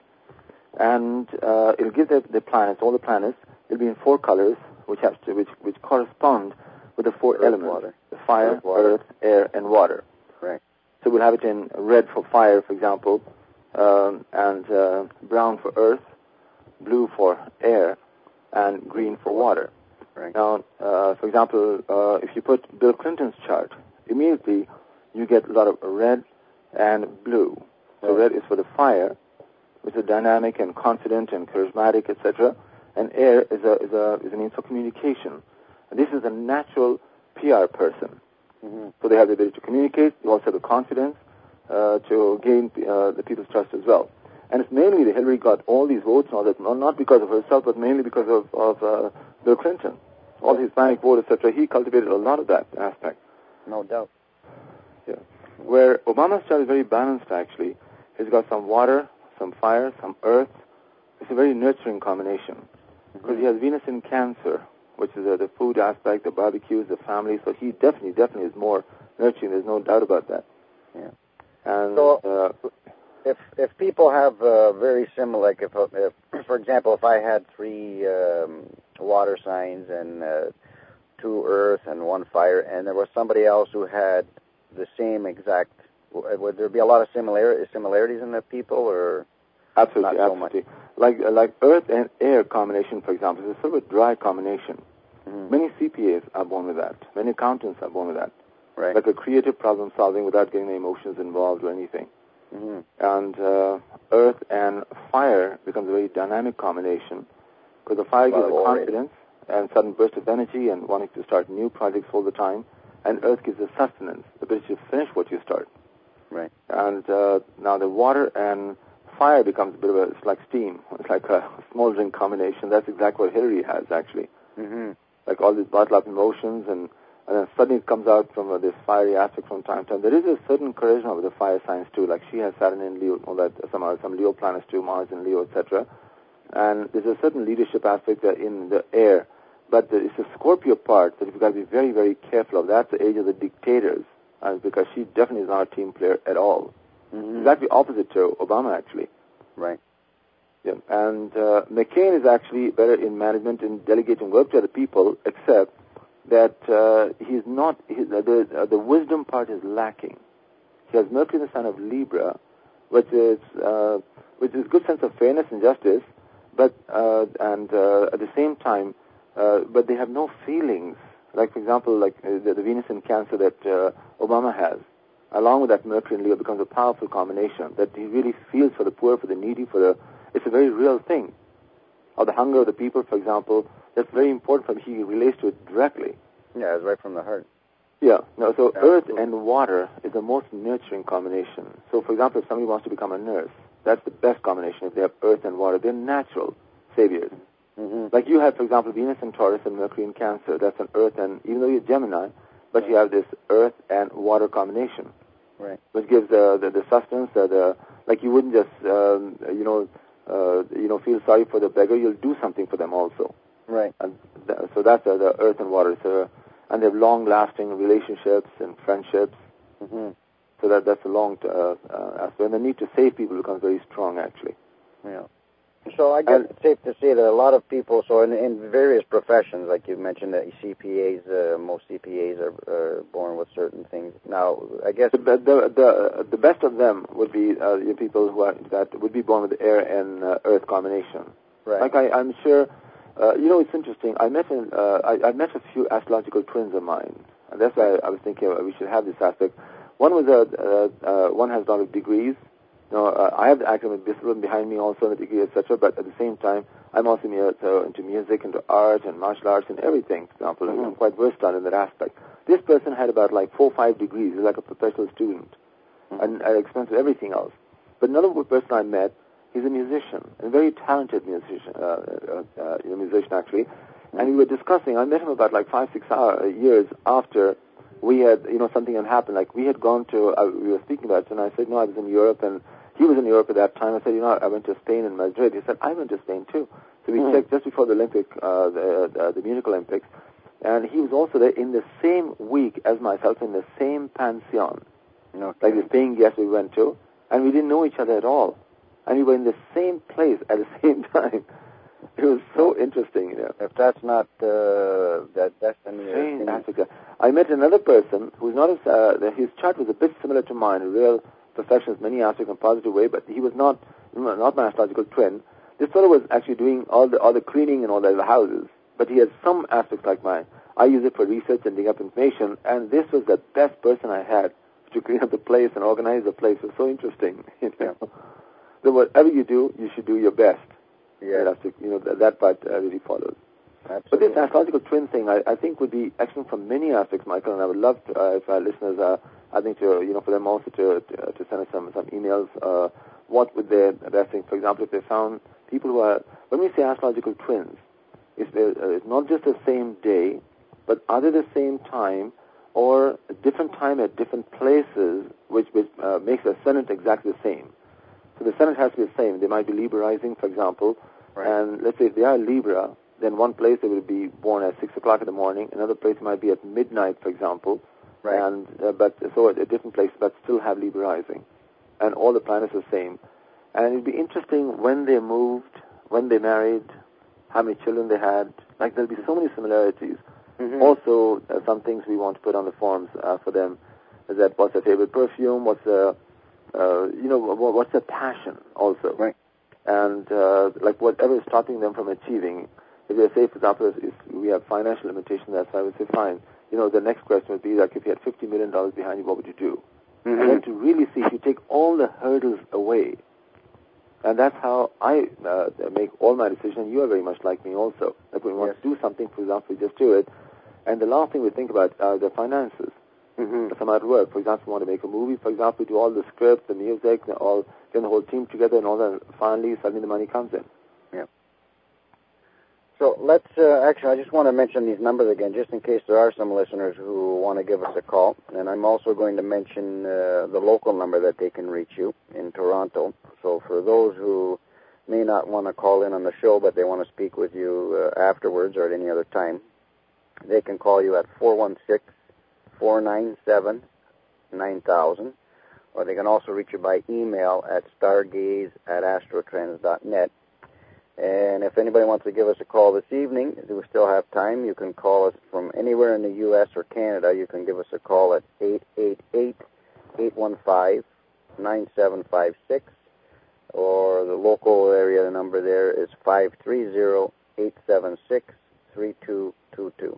and uh, it'll give their, the planets, all the planets, it'll be in four colors, which have to, which, which correspond with the four earth, elements, water. the fire, earth, water. earth, air, and water. Right. So we'll have it in red for fire, for example, um, and uh, brown for earth, blue for air, and green for water. Right. Now, uh, for example, uh, if you put Bill Clinton's chart, immediately you get a lot of red and blue. So right. red is for the fire, which is dynamic and confident and charismatic, et cetera. And air is a is a is a means for communication. And this is a natural P R person. Mm-hmm. So they have the ability to communicate. They also have the confidence uh, to gain uh, the people's trust as well. And it's mainly that Hillary got all these votes and all that, not because of herself, but mainly because of, of uh, Bill Clinton. All the Hispanic vote, et cetera. He cultivated a lot of that aspect. No doubt. Yeah. Where Obama's chart is very balanced, actually. He's got some water, some fire, some earth. It's a very nurturing combination. Because mm-hmm. he has Venus in Cancer, which is uh, the food aspect, the barbecues, the family. So he definitely, definitely is more nurturing. There's no doubt about that. Yeah. And so, uh, if if people have uh, very similar, like if, if, for example, if I had three um, water signs and uh, two earth and one fire, and there was somebody else who had the same exact, would there be a lot of similar similarities in the people, or absolutely, not so absolutely. much? Like uh, like earth and air combination, for example, is a sort of a dry combination. Mm-hmm. Many C P As are born with that. Many accountants are born with that. Right. Like a creative problem solving without getting the emotions involved or anything. Mm-hmm. And uh, earth and fire becomes a very dynamic combination because the fire gives the confidence and sudden burst of energy and wanting to start new projects all the time, and earth gives the sustenance, the ability to finish what you start. Right. And uh, now the water and fire becomes a bit of a, it's like steam. It's like a smoldering combination. That's exactly what Hillary has, actually. Mm-hmm. Like all these bottled up emotions, and, and then suddenly it comes out from uh, this fiery aspect from time to time. There is a certain charisma with the fire signs, too. Like she has Saturn in Leo, all that, some, uh, some Leo planets, too, Mars in Leo, et cetera. And there's a certain leadership aspect uh, in the air. But the, it's the Scorpio part that you've got to be very, very careful of. That's the age of the dictators, uh, because she definitely is not a team player at all. Mm-hmm. Exactly opposite to Obama, actually. Right. Yeah. And uh, McCain is actually better in management and delegating work to other people, except that uh, he's not, he's, uh, the, uh, the wisdom part is lacking. He has Mercury in the sign of Libra, which is, uh, which is good sense of fairness and justice, but, uh, and uh, at the same time, uh, but they have no feelings. Like, for example, like uh, the, the Venus in Cancer that uh, Obama has, along with that Mercury in Leo, becomes a powerful combination that he really feels for the poor, for the needy, for the, it's a very real thing. Or the hunger of the people, for example, that's very important for him. He relates to it directly. Yeah, it's right from the heart. Yeah. No, so yeah, earth absolutely. and water is the most nurturing combination. So, for example, if somebody wants to become a nurse, that's the best combination. If they have earth and water, they're natural saviors. Mm-hmm. Like you have, for example, Venus in Taurus and Mercury in Cancer. That's an earth and, even though you're Gemini, but right. you have this earth and water combination. Right. Which gives uh, the, the sustenance, uh, the, like you wouldn't just, um, you know, uh, you know, feel sorry for the beggar. You'll do something for them also. Right. And th- so that's uh, the earth and water. So, and they have long-lasting relationships and friendships. Mm-hmm. So that that's a long uh, uh, aspect. And the need to save people becomes very strong, actually. Yeah. So I guess and, it's safe to say that a lot of people, so in, in various professions, like you mentioned, that C P As, uh, most C P As are uh, born with certain things. Now, I guess the the the, the best of them would be uh, the people who are that would be born with the air and uh, earth combination. Right. Like I, I'm sure. Uh, you know, it's interesting. I met an, uh, I, I met a few astrological twins of mine, and that's why I was thinking uh, we should have this aspect. One was a uh, uh, one has a lot of degrees. You know, uh, I have the academic discipline behind me, also a degree, et cetera. But at the same time, I'm also uh, into music, into art, and martial arts, and everything. For example, mm-hmm. I'm quite versatile in that aspect. This person had about like four, five degrees. He's like a professional student, mm-hmm. and at the expense of everything else. But another person I met, He's a musician, a very talented musician, uh, uh, uh, musician actually. And we were discussing, I met him about like five, six hour, years after we had, you know, something had happened. Like we had gone to, uh, we were speaking about it, and I said, no, I was in Europe, and he was in Europe at that time. I said, you know, I went to Spain and Madrid. He said, I went to Spain too. So we mm. checked just before the Olympic, uh, the, uh, the Munich Olympics. And he was also there in the same week as myself in the same pension. You know, like this paying guest we went to. And we didn't know each other at all. And we were in the same place at the same time. It was so interesting, you know. If that's not uh, that destiny in Africa. I met another person who's not as, uh, his chart was a bit similar to mine, a real perfectionist, many aspects in a positive way, but he was not, not my astrological twin. This fellow was actually doing all the, all the cleaning and all the houses, but he has some aspects like mine. I use it for research and digging up information, and this was the best person I had to clean up the place and organize the place. It was so interesting, you know. So whatever you do, you should do your best. Yeah, to, you know, that, that part uh, really follows. Absolutely. But this astrological twin thing, I, I think, would be excellent from many aspects, Michael, and I would love to, uh, if our listeners, uh, I think, to, you know, for them also to to, to send us some, some emails. Uh, what would they best think? For example, if they found people who are, when we say astrological twins, it's, uh, it's not just the same day, but are they the same time or a different time at different places, which, which uh, makes the ascendant exactly the same. So the ascendant has to be the same. They might be Libra rising, for example, right. And let's say if they are Libra, then one place they will be born at six o'clock in the morning. Another place might be at midnight, for example. Right. And uh, but so at a different place, but still have Libra rising, and all the planets are the same. And it'd be interesting when they moved, when they married, how many children they had. Like there'll be so many similarities. Mm-hmm. Also, uh, some things we want to put on the forms uh, for them is that what's their favorite perfume, what's the uh, you know what's their passion also, right? And uh, like whatever is stopping them from achieving. If they say, for example, if we have financial limitations, that's why I would say, fine. You know, the next question would be, like, if you had fifty million dollars behind you, what would you do? Mm-hmm. And then to really see, if you take all the hurdles away, and that's how I uh, make all my decisions, and you are very much like me also. Like when we want yes. to do something, for example, we just do it. And the last thing we think about are the finances. Mm-hmm. Some other work. For example, we want to make a movie. For example, we do all the script, the music, all, get the whole team together, and all that. Finally, suddenly the money comes in. Yeah. So let's, uh, actually, I just want to mention these numbers again, just in case there are some listeners who want to give us a call. And I'm also going to mention uh, the local number that they can reach you in Toronto. So for those who may not want to call in on the show, but they want to speak with you uh, afterwards or at any other time, they can call you at four one six, four nine seven, nine thousand, or they can also reach you by email at stargaze at astrotrends dot net. And if anybody wants to give us a call this evening, we still have time. You can call us from anywhere in the U S or Canada. You can give us a call at eight eight eight, eight one five, nine seven five six, or the local area number there is five three zero, eight seven six, three two two two.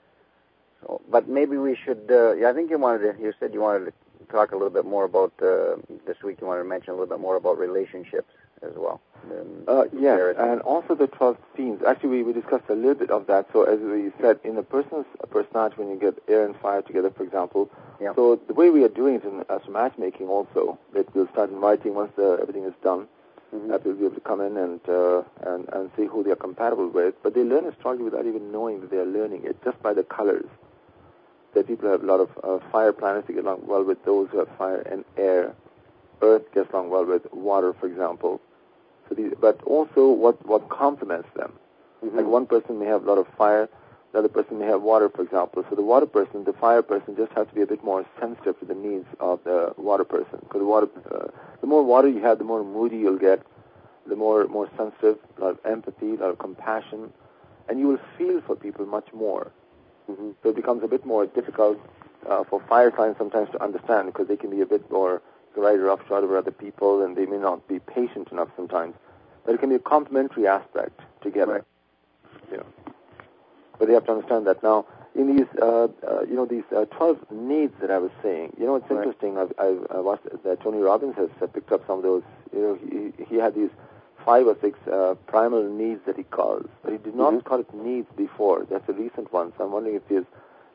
So, but maybe we should, uh, yeah, I think you wanted to, you said you wanted to talk a little bit more about, uh, this week you wanted to mention a little bit more about relationships as well. Uh, yes, and also the twelve themes. Actually, we, we discussed a little bit of that. So as we said, in a person's personality, when you get air and fire together, for example, yep. So the way we are doing it in astro matchmaking also, that we'll start inviting once the, everything is done, mm-hmm. that we'll be able to come in and, uh, and, and see who they are compatible with. But they learn astrology without even knowing that they are learning it, just by the colors. That people who have a lot of uh, fire planets, they get along well with those who have fire and air. Earth gets along well with water, for example. So these, but also what, what complements them. Mm-hmm. Like one person may have a lot of fire, the other person may have water, for example. So the water person, the fire person, just has to be a bit more sensitive to the needs of the water person. Because the water, uh, the more water you have, the more moody you'll get, the more more sensitive, a lot of empathy, a lot of compassion, and you will feel for people much more. Mm-hmm. So it becomes a bit more difficult uh, for fire signs sometimes to understand, because they can be a bit more ride roughshod over other people, and they may not be patient enough sometimes. But it can be a complementary aspect together. Right. You know. But they have to understand that. Now, in these, uh, uh, you know, these uh, twelve needs that I was saying, you know, it's right. interesting. I've, I've uh, watched that Tony Robbins has uh, picked up some of those. You know, he, he had these five or six uh, primal needs that he calls, but he did not mm-hmm. call it needs before. That's a recent one. So I'm wondering if he's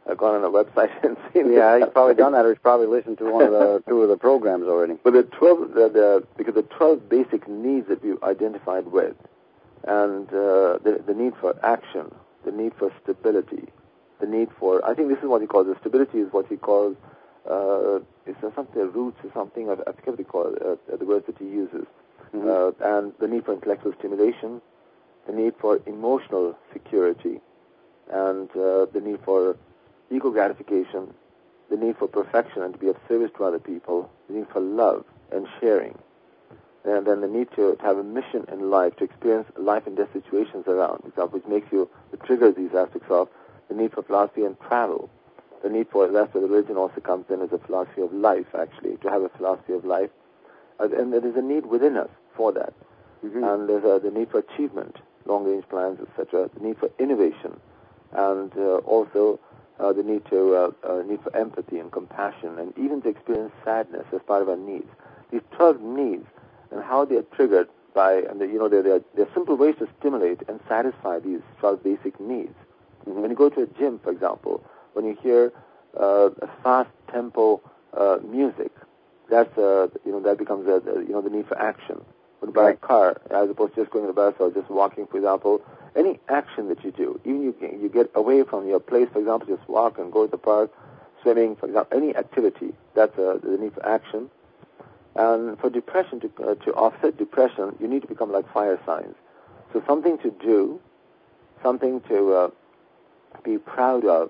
uh, gone on a website and seen. Yeah, he's probably done that, or he's probably listened to one of the two of the programs already. But the twelve, the, the because the twelve basic needs that we've identified with, and uh, the the need for action, the need for stability, the need for, I think this is what he calls, the stability is what he calls, uh, it's something, roots or something, I, I forget what he calls, uh, the words that he uses. Mm-hmm. Uh, and the need for intellectual stimulation, the need for emotional security, and uh, the need for ego gratification, the need for perfection and to be of service to other people, the need for love and sharing, and then the need to, to have a mission in life, to experience life and death situations around, for example, which makes you, it triggers these aspects of the need for philosophy and travel, the need for, that's where the religion also comes in as a philosophy of life, actually, to have a philosophy of life. Uh, and there is a need within us for that. Mm-hmm. And there's uh, the need for achievement, long-range plans, et cetera, the need for innovation, and uh, also uh, the need to uh, uh, need for empathy and compassion, and even to experience sadness as part of our needs. These twelve needs and how they are triggered by, and the, you know, there are simple ways to stimulate and satisfy these twelve basic needs. Mm-hmm. When you go to a gym, for example, when you hear uh, a fast tempo uh, music, that's uh, you know that becomes a, you know the need for action. When you buy a car, as opposed to just going to the bus or just walking, for example, any action that you do, even you you get away from your place, for example, just walk and go to the park, swimming, for example, any activity, that's uh, the need for action. And for depression, to uh, to offset depression, you need to become like fire signs. So something to do, something to uh, be proud of,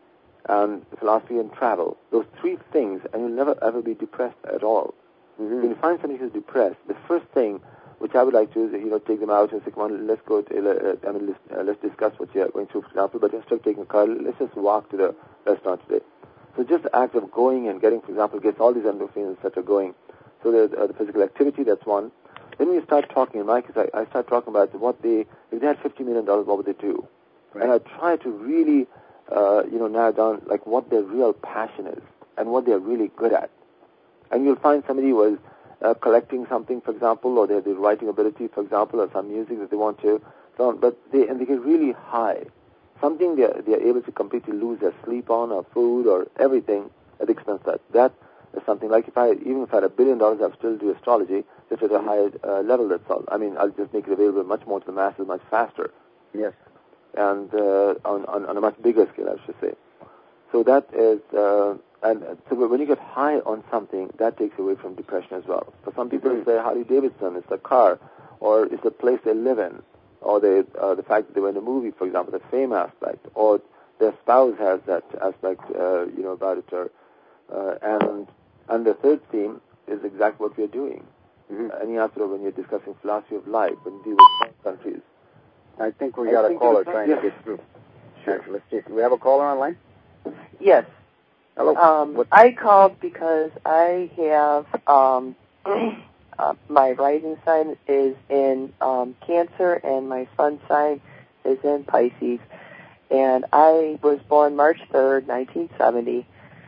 and philosophy and travel. Those three things, and you'll never ever be depressed at all. Mm-hmm. When you find somebody who's depressed, the first thing which I would like to is, you know, take them out and say, come on, let's go to, uh, I mean, let's, uh, let's discuss what you're going through, for example, but instead of taking a car, let's just walk to the restaurant today. So just the act of going and getting, for example, gets all these endorphins, et cetera, going. So there's uh, the physical activity, that's one. Then when you start talking, in my case, I, I start talking about what they, if they had fifty million dollars, what would they do? Right. And I try to really, uh, you know, narrow down, like, what their real passion is and what they're really good at. And you'll find somebody who is uh, collecting something, for example, or they have the writing ability, for example, or some music that they want to, so on, but they, and they get really high. Something they're, they're able to completely lose their sleep on, or food, or everything at the expense of that. That is something, like if I, even if I had a billion dollars, I'd still do astrology, just at a higher uh, level, that's all. I mean, I'll just make it available much more to the masses, much faster. Yes. And uh, on, on, on a much bigger scale, I should say. So that is, uh, and so when you get high on something, that takes away from depression as well. For some people, it's their Harley Davidson, it's the car, or it's the place they live in, or they, uh, the fact that they were in a movie, for example, the fame aspect, or their spouse has that aspect, uh, you know, about it. Or, uh, and and the third theme is exactly what we are doing. Mm-hmm. Any after when you're discussing philosophy of life, when you deal with countries. I think we got I a caller trying yes. to get through. Sure. Right, let's see. Do we have a caller online? Yes. Hello. Um, what? I called because I have um, uh, my rising sign is in um, Cancer, and my sun sign is in Pisces. And I was born March third, nineteen seventy,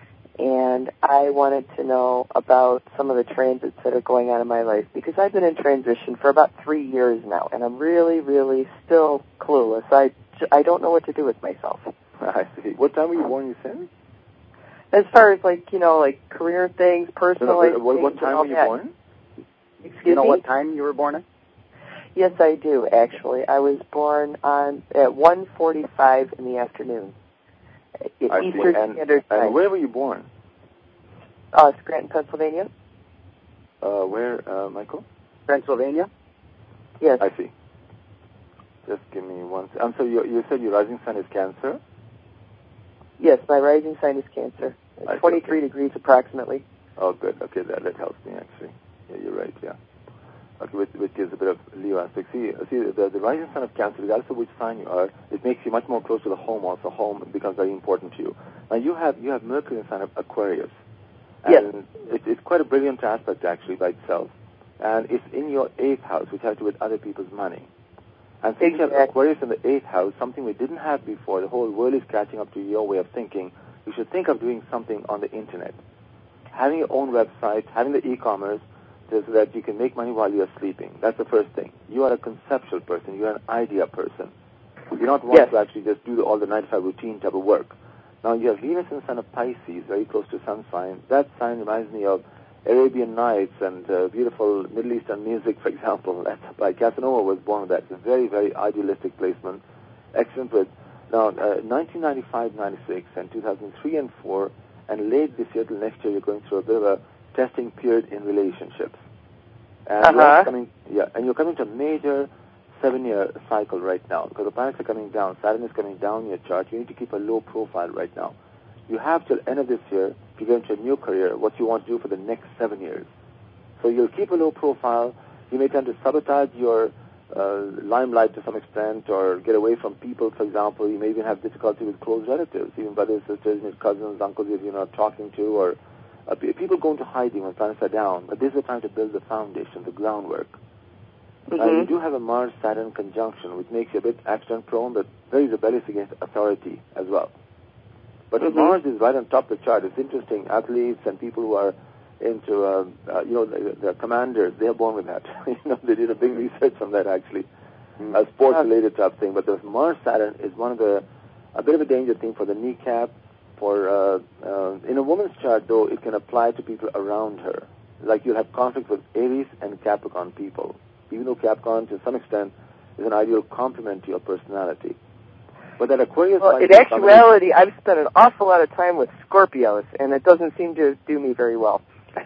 and I wanted to know about some of the transits that are going on in my life, because I've been in transition for about three years now, and I'm really, really still clueless. I, I don't know what to do with myself. I see. What time were you born, you said? As far as, like, you know, like career things, personal no, no, what, things. What time were you that. born? Excuse you know me? what time you were born at? Yes, I do, actually. I was born on at one forty-five in the afternoon. I Eastern and, Standard Time. And where were you born? Uh, Scranton, Pennsylvania. Uh, where, uh, Michael? Pennsylvania? Yes. I see. Just give me one second. Um, so you, you said your rising sign is Cancer? Yes, my rising sign is Cancer. I twenty-three see, okay. degrees approximately. Oh, good. Okay, that, that helps me, actually. Yeah, you're right, yeah. Okay, which, which gives a bit of Leo aspect. See, see the, the rising sign of Cancer, regardless of which sign you are, it makes you much more close to the home also. Home becomes very important to you. Now, you have you have Mercury in the sign of Aquarius. And yes. It, it's quite a brilliant aspect, actually, by itself. And it's in your eighth house, which has to do with other people's money. And since exactly. you have Aquarius in the eighth house, something we didn't have before, the whole world is catching up to your way of thinking. You should think of doing something on the Internet. Having your own website, having the e-commerce, so that you can make money while you're sleeping. That's the first thing. You are a conceptual person. You're an idea person. You're not one yes. to actually just do all the nine to five routine type of work. Now, you have Venus in the sign of Pisces, very close to sun sign. That sign reminds me of Arabian Nights and uh, beautiful Middle Eastern music, for example. That's why Casanova was born with that. It's a very, very idealistic placement. Excellent with, now, uh, nineteen ninety-five ninety-six and two thousand three and four, and late this year till next year, you're going through a bit of a testing period in relationships. And, uh-huh. you're coming, yeah, and you're coming to a major seven-year cycle right now, because the planets are coming down. Saturn is coming down in your chart. You need to keep a low profile right now. You have till end of this year to get into a new career, what you want to do for the next seven years. So you'll keep a low profile. You may tend to sabotage your uh, limelight to some extent, or get away from people, for example. You may even have difficulty with close relatives, even brothers, sisters, cousins, uncles if you're not talking to, or uh, people go into hiding when planets are down. But this is the time to build the foundation, the groundwork. Mm-hmm. Uh, you do have a Mars-Saturn conjunction, which makes you a bit accident-prone, but very rebellious against authority as well. But mm-hmm. Mars is right on top of the chart. It's interesting. Athletes and people who are into, uh, uh, you know, the, the commanders, they are born with that. you know, they did a big research on that, actually. Mm-hmm. A sports-related type thing. But the Mars-Saturn is one of the, a bit of a danger thing for the kneecap. For uh, uh, in a woman's chart, though, it can apply to people around her. Like you'll have conflict with Aries and Capricorn people. Even though Capricorn, to some extent, is an ideal complement to your personality. But that Aquarius... Well, in actuality, I've spent an awful lot of time with Scorpios, and it doesn't seem to do me very well.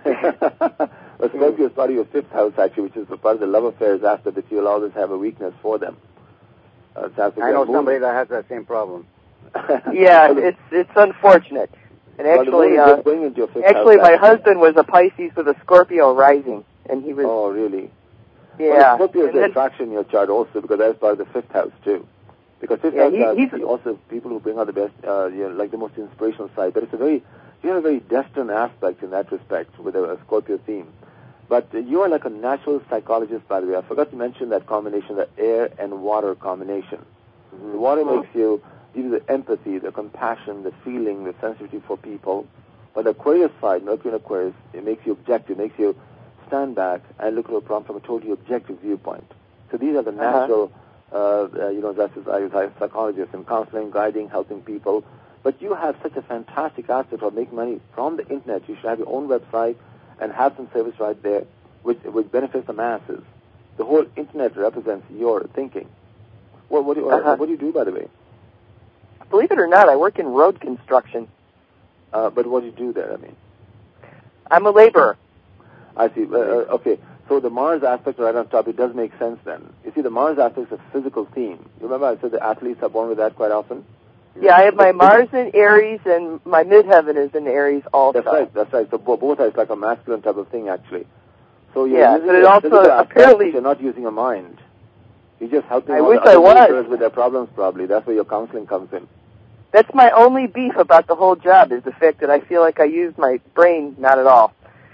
Well, Scorpio is part of your fifth house, actually, which is part of the love affairs aspect that you'll always have a weakness for them. Uh, I know somebody that has that same problem. Yeah, it's it's unfortunate. And actually, well, uh, going into your fifth actually, house, my actually. husband was a Pisces with a Scorpio rising, and he was... Oh, really? Yeah. Well, Scorpio is and the then, attraction in your chart also, because that's part of the fifth house, too. Because fifth yeah, house he, has he's, also people who bring out the best, uh, you know, like the most inspirational side. But it's a very, you have a very destined aspect in that respect with a, a Scorpio theme. But uh, you are like a natural psychologist, by the way. I forgot to mention that combination, the air and water combination. Mm-hmm. The water makes you, gives you the empathy, the compassion, the feeling, the sensitivity for people. But the Aquarius side, Mercury in Aquarius, it makes you objective, makes you stand back and look at a problem from a totally objective viewpoint. So these are the natural, uh-huh. uh, uh, you know, that's as psychologists in counseling, guiding, helping people. But you have such a fantastic aspect of making money from the internet. You should have your own website and have some service right there, which which benefits the masses. The whole internet represents your thinking. Well, what do you, uh-huh. what do you do, by the way? Believe it or not, I work in road construction. Uh, but what do you do there? I mean, I'm a laborer. I see. Uh, okay. So the Mars aspect right on top, it does make sense then. You see, the Mars aspect is a physical theme. You remember I said the athletes are born with that quite often? Yeah, I have my Mars in Aries, and my midheaven is in Aries also. That's right, that's right. So both are like a masculine type of thing, actually. So you're yeah, using but it a also physical aspect, apparently... but you're not using a mind. You're just helping I all wish the other I was. users with their problems, probably. That's where your counseling comes in. That's my only beef about the whole job, is the fact that I feel like I use my brain not at all.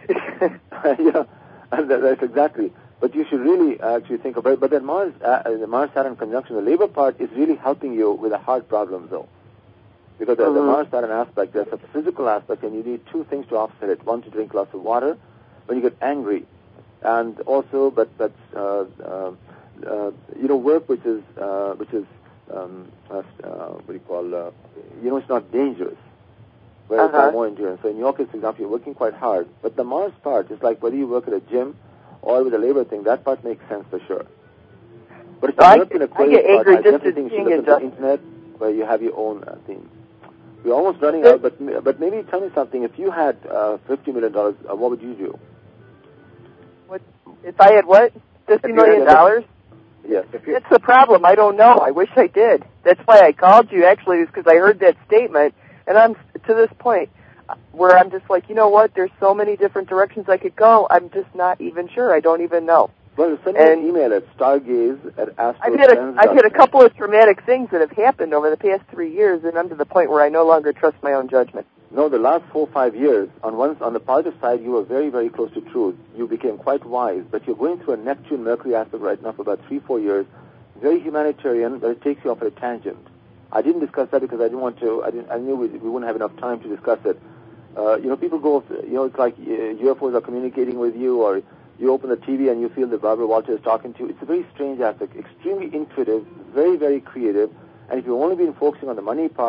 Yeah, and that, that's exactly. But you should really actually think about it. But then Mars, uh, the Mars-Saturn conjunction, the labor part is really helping you with the hard problems, though. Because mm-hmm. the, the Mars-Saturn aspect, there's a physical aspect, and you need two things to offset it. One, to drink lots of water when you get angry. And also, but, but uh, uh, uh, you know, work which is, uh, which is um, uh, what do you call, uh, you know, it's not dangerous. Where uh-huh. it's more endurance. So in your case, for example, you're working quite hard. But the Mars part is like whether you work at a gym or with a labor thing, that part makes sense for sure. But if you I, work in a I get angry part, I just definitely at think you seeing should it. look at the internet where you have your own uh, theme. We're almost running out, but but maybe tell me something. If you had uh, fifty million dollars, uh, what would you do? What if I had what? Fifty million dollars? Yes. That's the problem. I don't know. I wish I did. That's why I called you, actually, is because I heard that statement, and I'm to this point where I'm just like, you know what? There's so many different directions I could go. I'm just not even sure. I don't even know. Well, send me and an email at stargaze at astro. I've had a, I've had a couple of traumatic things that have happened over the past three years, and I'm to the point where I no longer trust my own judgment. No, the last four or five years, on one, on the positive side, you were very, very close to truth. You became quite wise, but you're going through a Neptune-Mercury aspect right now for about three, four years. Very humanitarian, but it takes you off at a tangent. I didn't discuss that because I didn't want to. I didn't. I knew we, we wouldn't have enough time to discuss it. Uh, you know, people go. You know, it's like uh, U F Os are communicating with you, or you open the T V and you feel that Barbara Walters is talking to you. It's a very strange aspect, extremely intuitive, very, very creative. And if you've only been focusing on the money part,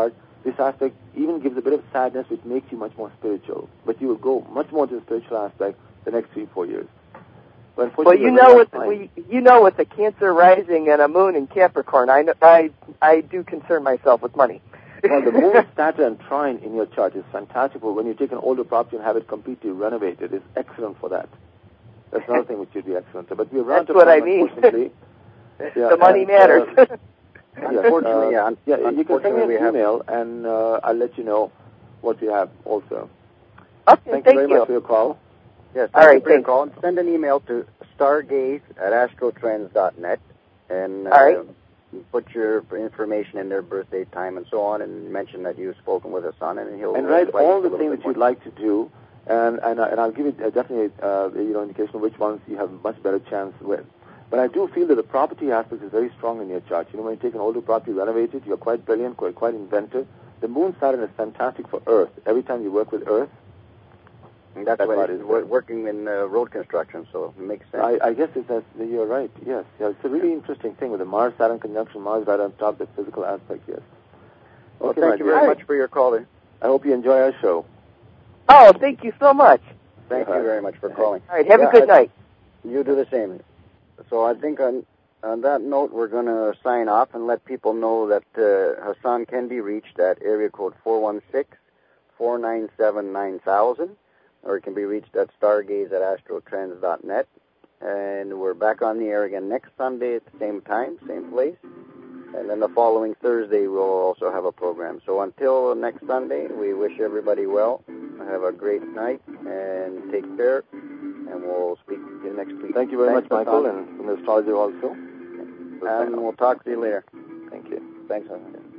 this aspect even gives a bit of sadness, which makes you much more spiritual. But you will go much more to the spiritual aspect the next three, four years. But well, you know, with we, you know, with the Cancer rising and a moon in Capricorn, I, I, I do concern myself with money. Well, the moon, Saturn trine in your chart is fantastic for when you take an older property and have it completely renovated. It's excellent for that. That's another thing which would be excellent. But we're around That's what I mean. Yeah, the money and, matters. Uh, Unfortunately, yeah. Un- yeah, you can send me an we have... email, and uh, I'll let you know what we have also. Okay, thank, thank you very you. much for your call. Yes, all right, for your thanks. call. Send an email to stargaze at astrotrends dot net and uh, all right. put your information in their birthday time and so on, and mention that you've spoken with a son, and he'll and write all the things that more. you'd like to do, and and, uh, and I'll give you uh, definitely uh, you know indication of which ones you have a much better chance with. But I do feel that the property aspect is very strong in your chart. You know, when you take an older property, renovate it, you're quite brilliant, quite quite inventive. The moon Saturn is fantastic for Earth. Every time you work with Earth. And that's, that's what what it is. We're working in uh, road construction, so it makes sense. I, I guess it's that you're right. Yes, yeah, it's a really interesting thing with the Mars Saturn conjunction. Mars right on top, the physical aspect. Yes. Well, Okay, thank you very much for your call. Then. I hope you enjoy our show. Oh, thank you so much. Thank uh, you very much for calling. All right, have yeah, a good I, night. You do the same. So I think on on that note, we're going to sign off and let people know that uh, Hassan can be reached at area code four one six, four nine seven, nine thousand. Or it can be reached at stargaze at astrotrends dot net. And we're back on the air again next Sunday at the same time, same place. And then the following Thursday, we'll also have a program. So until next Sunday, we wish everybody well. Have a great night and take care. And we'll speak to you next week. Thank you very Thanks, much, Michael, Hassan. and from the astrologer also. And we'll talk to you later. Thank you. Thanks, Hassan.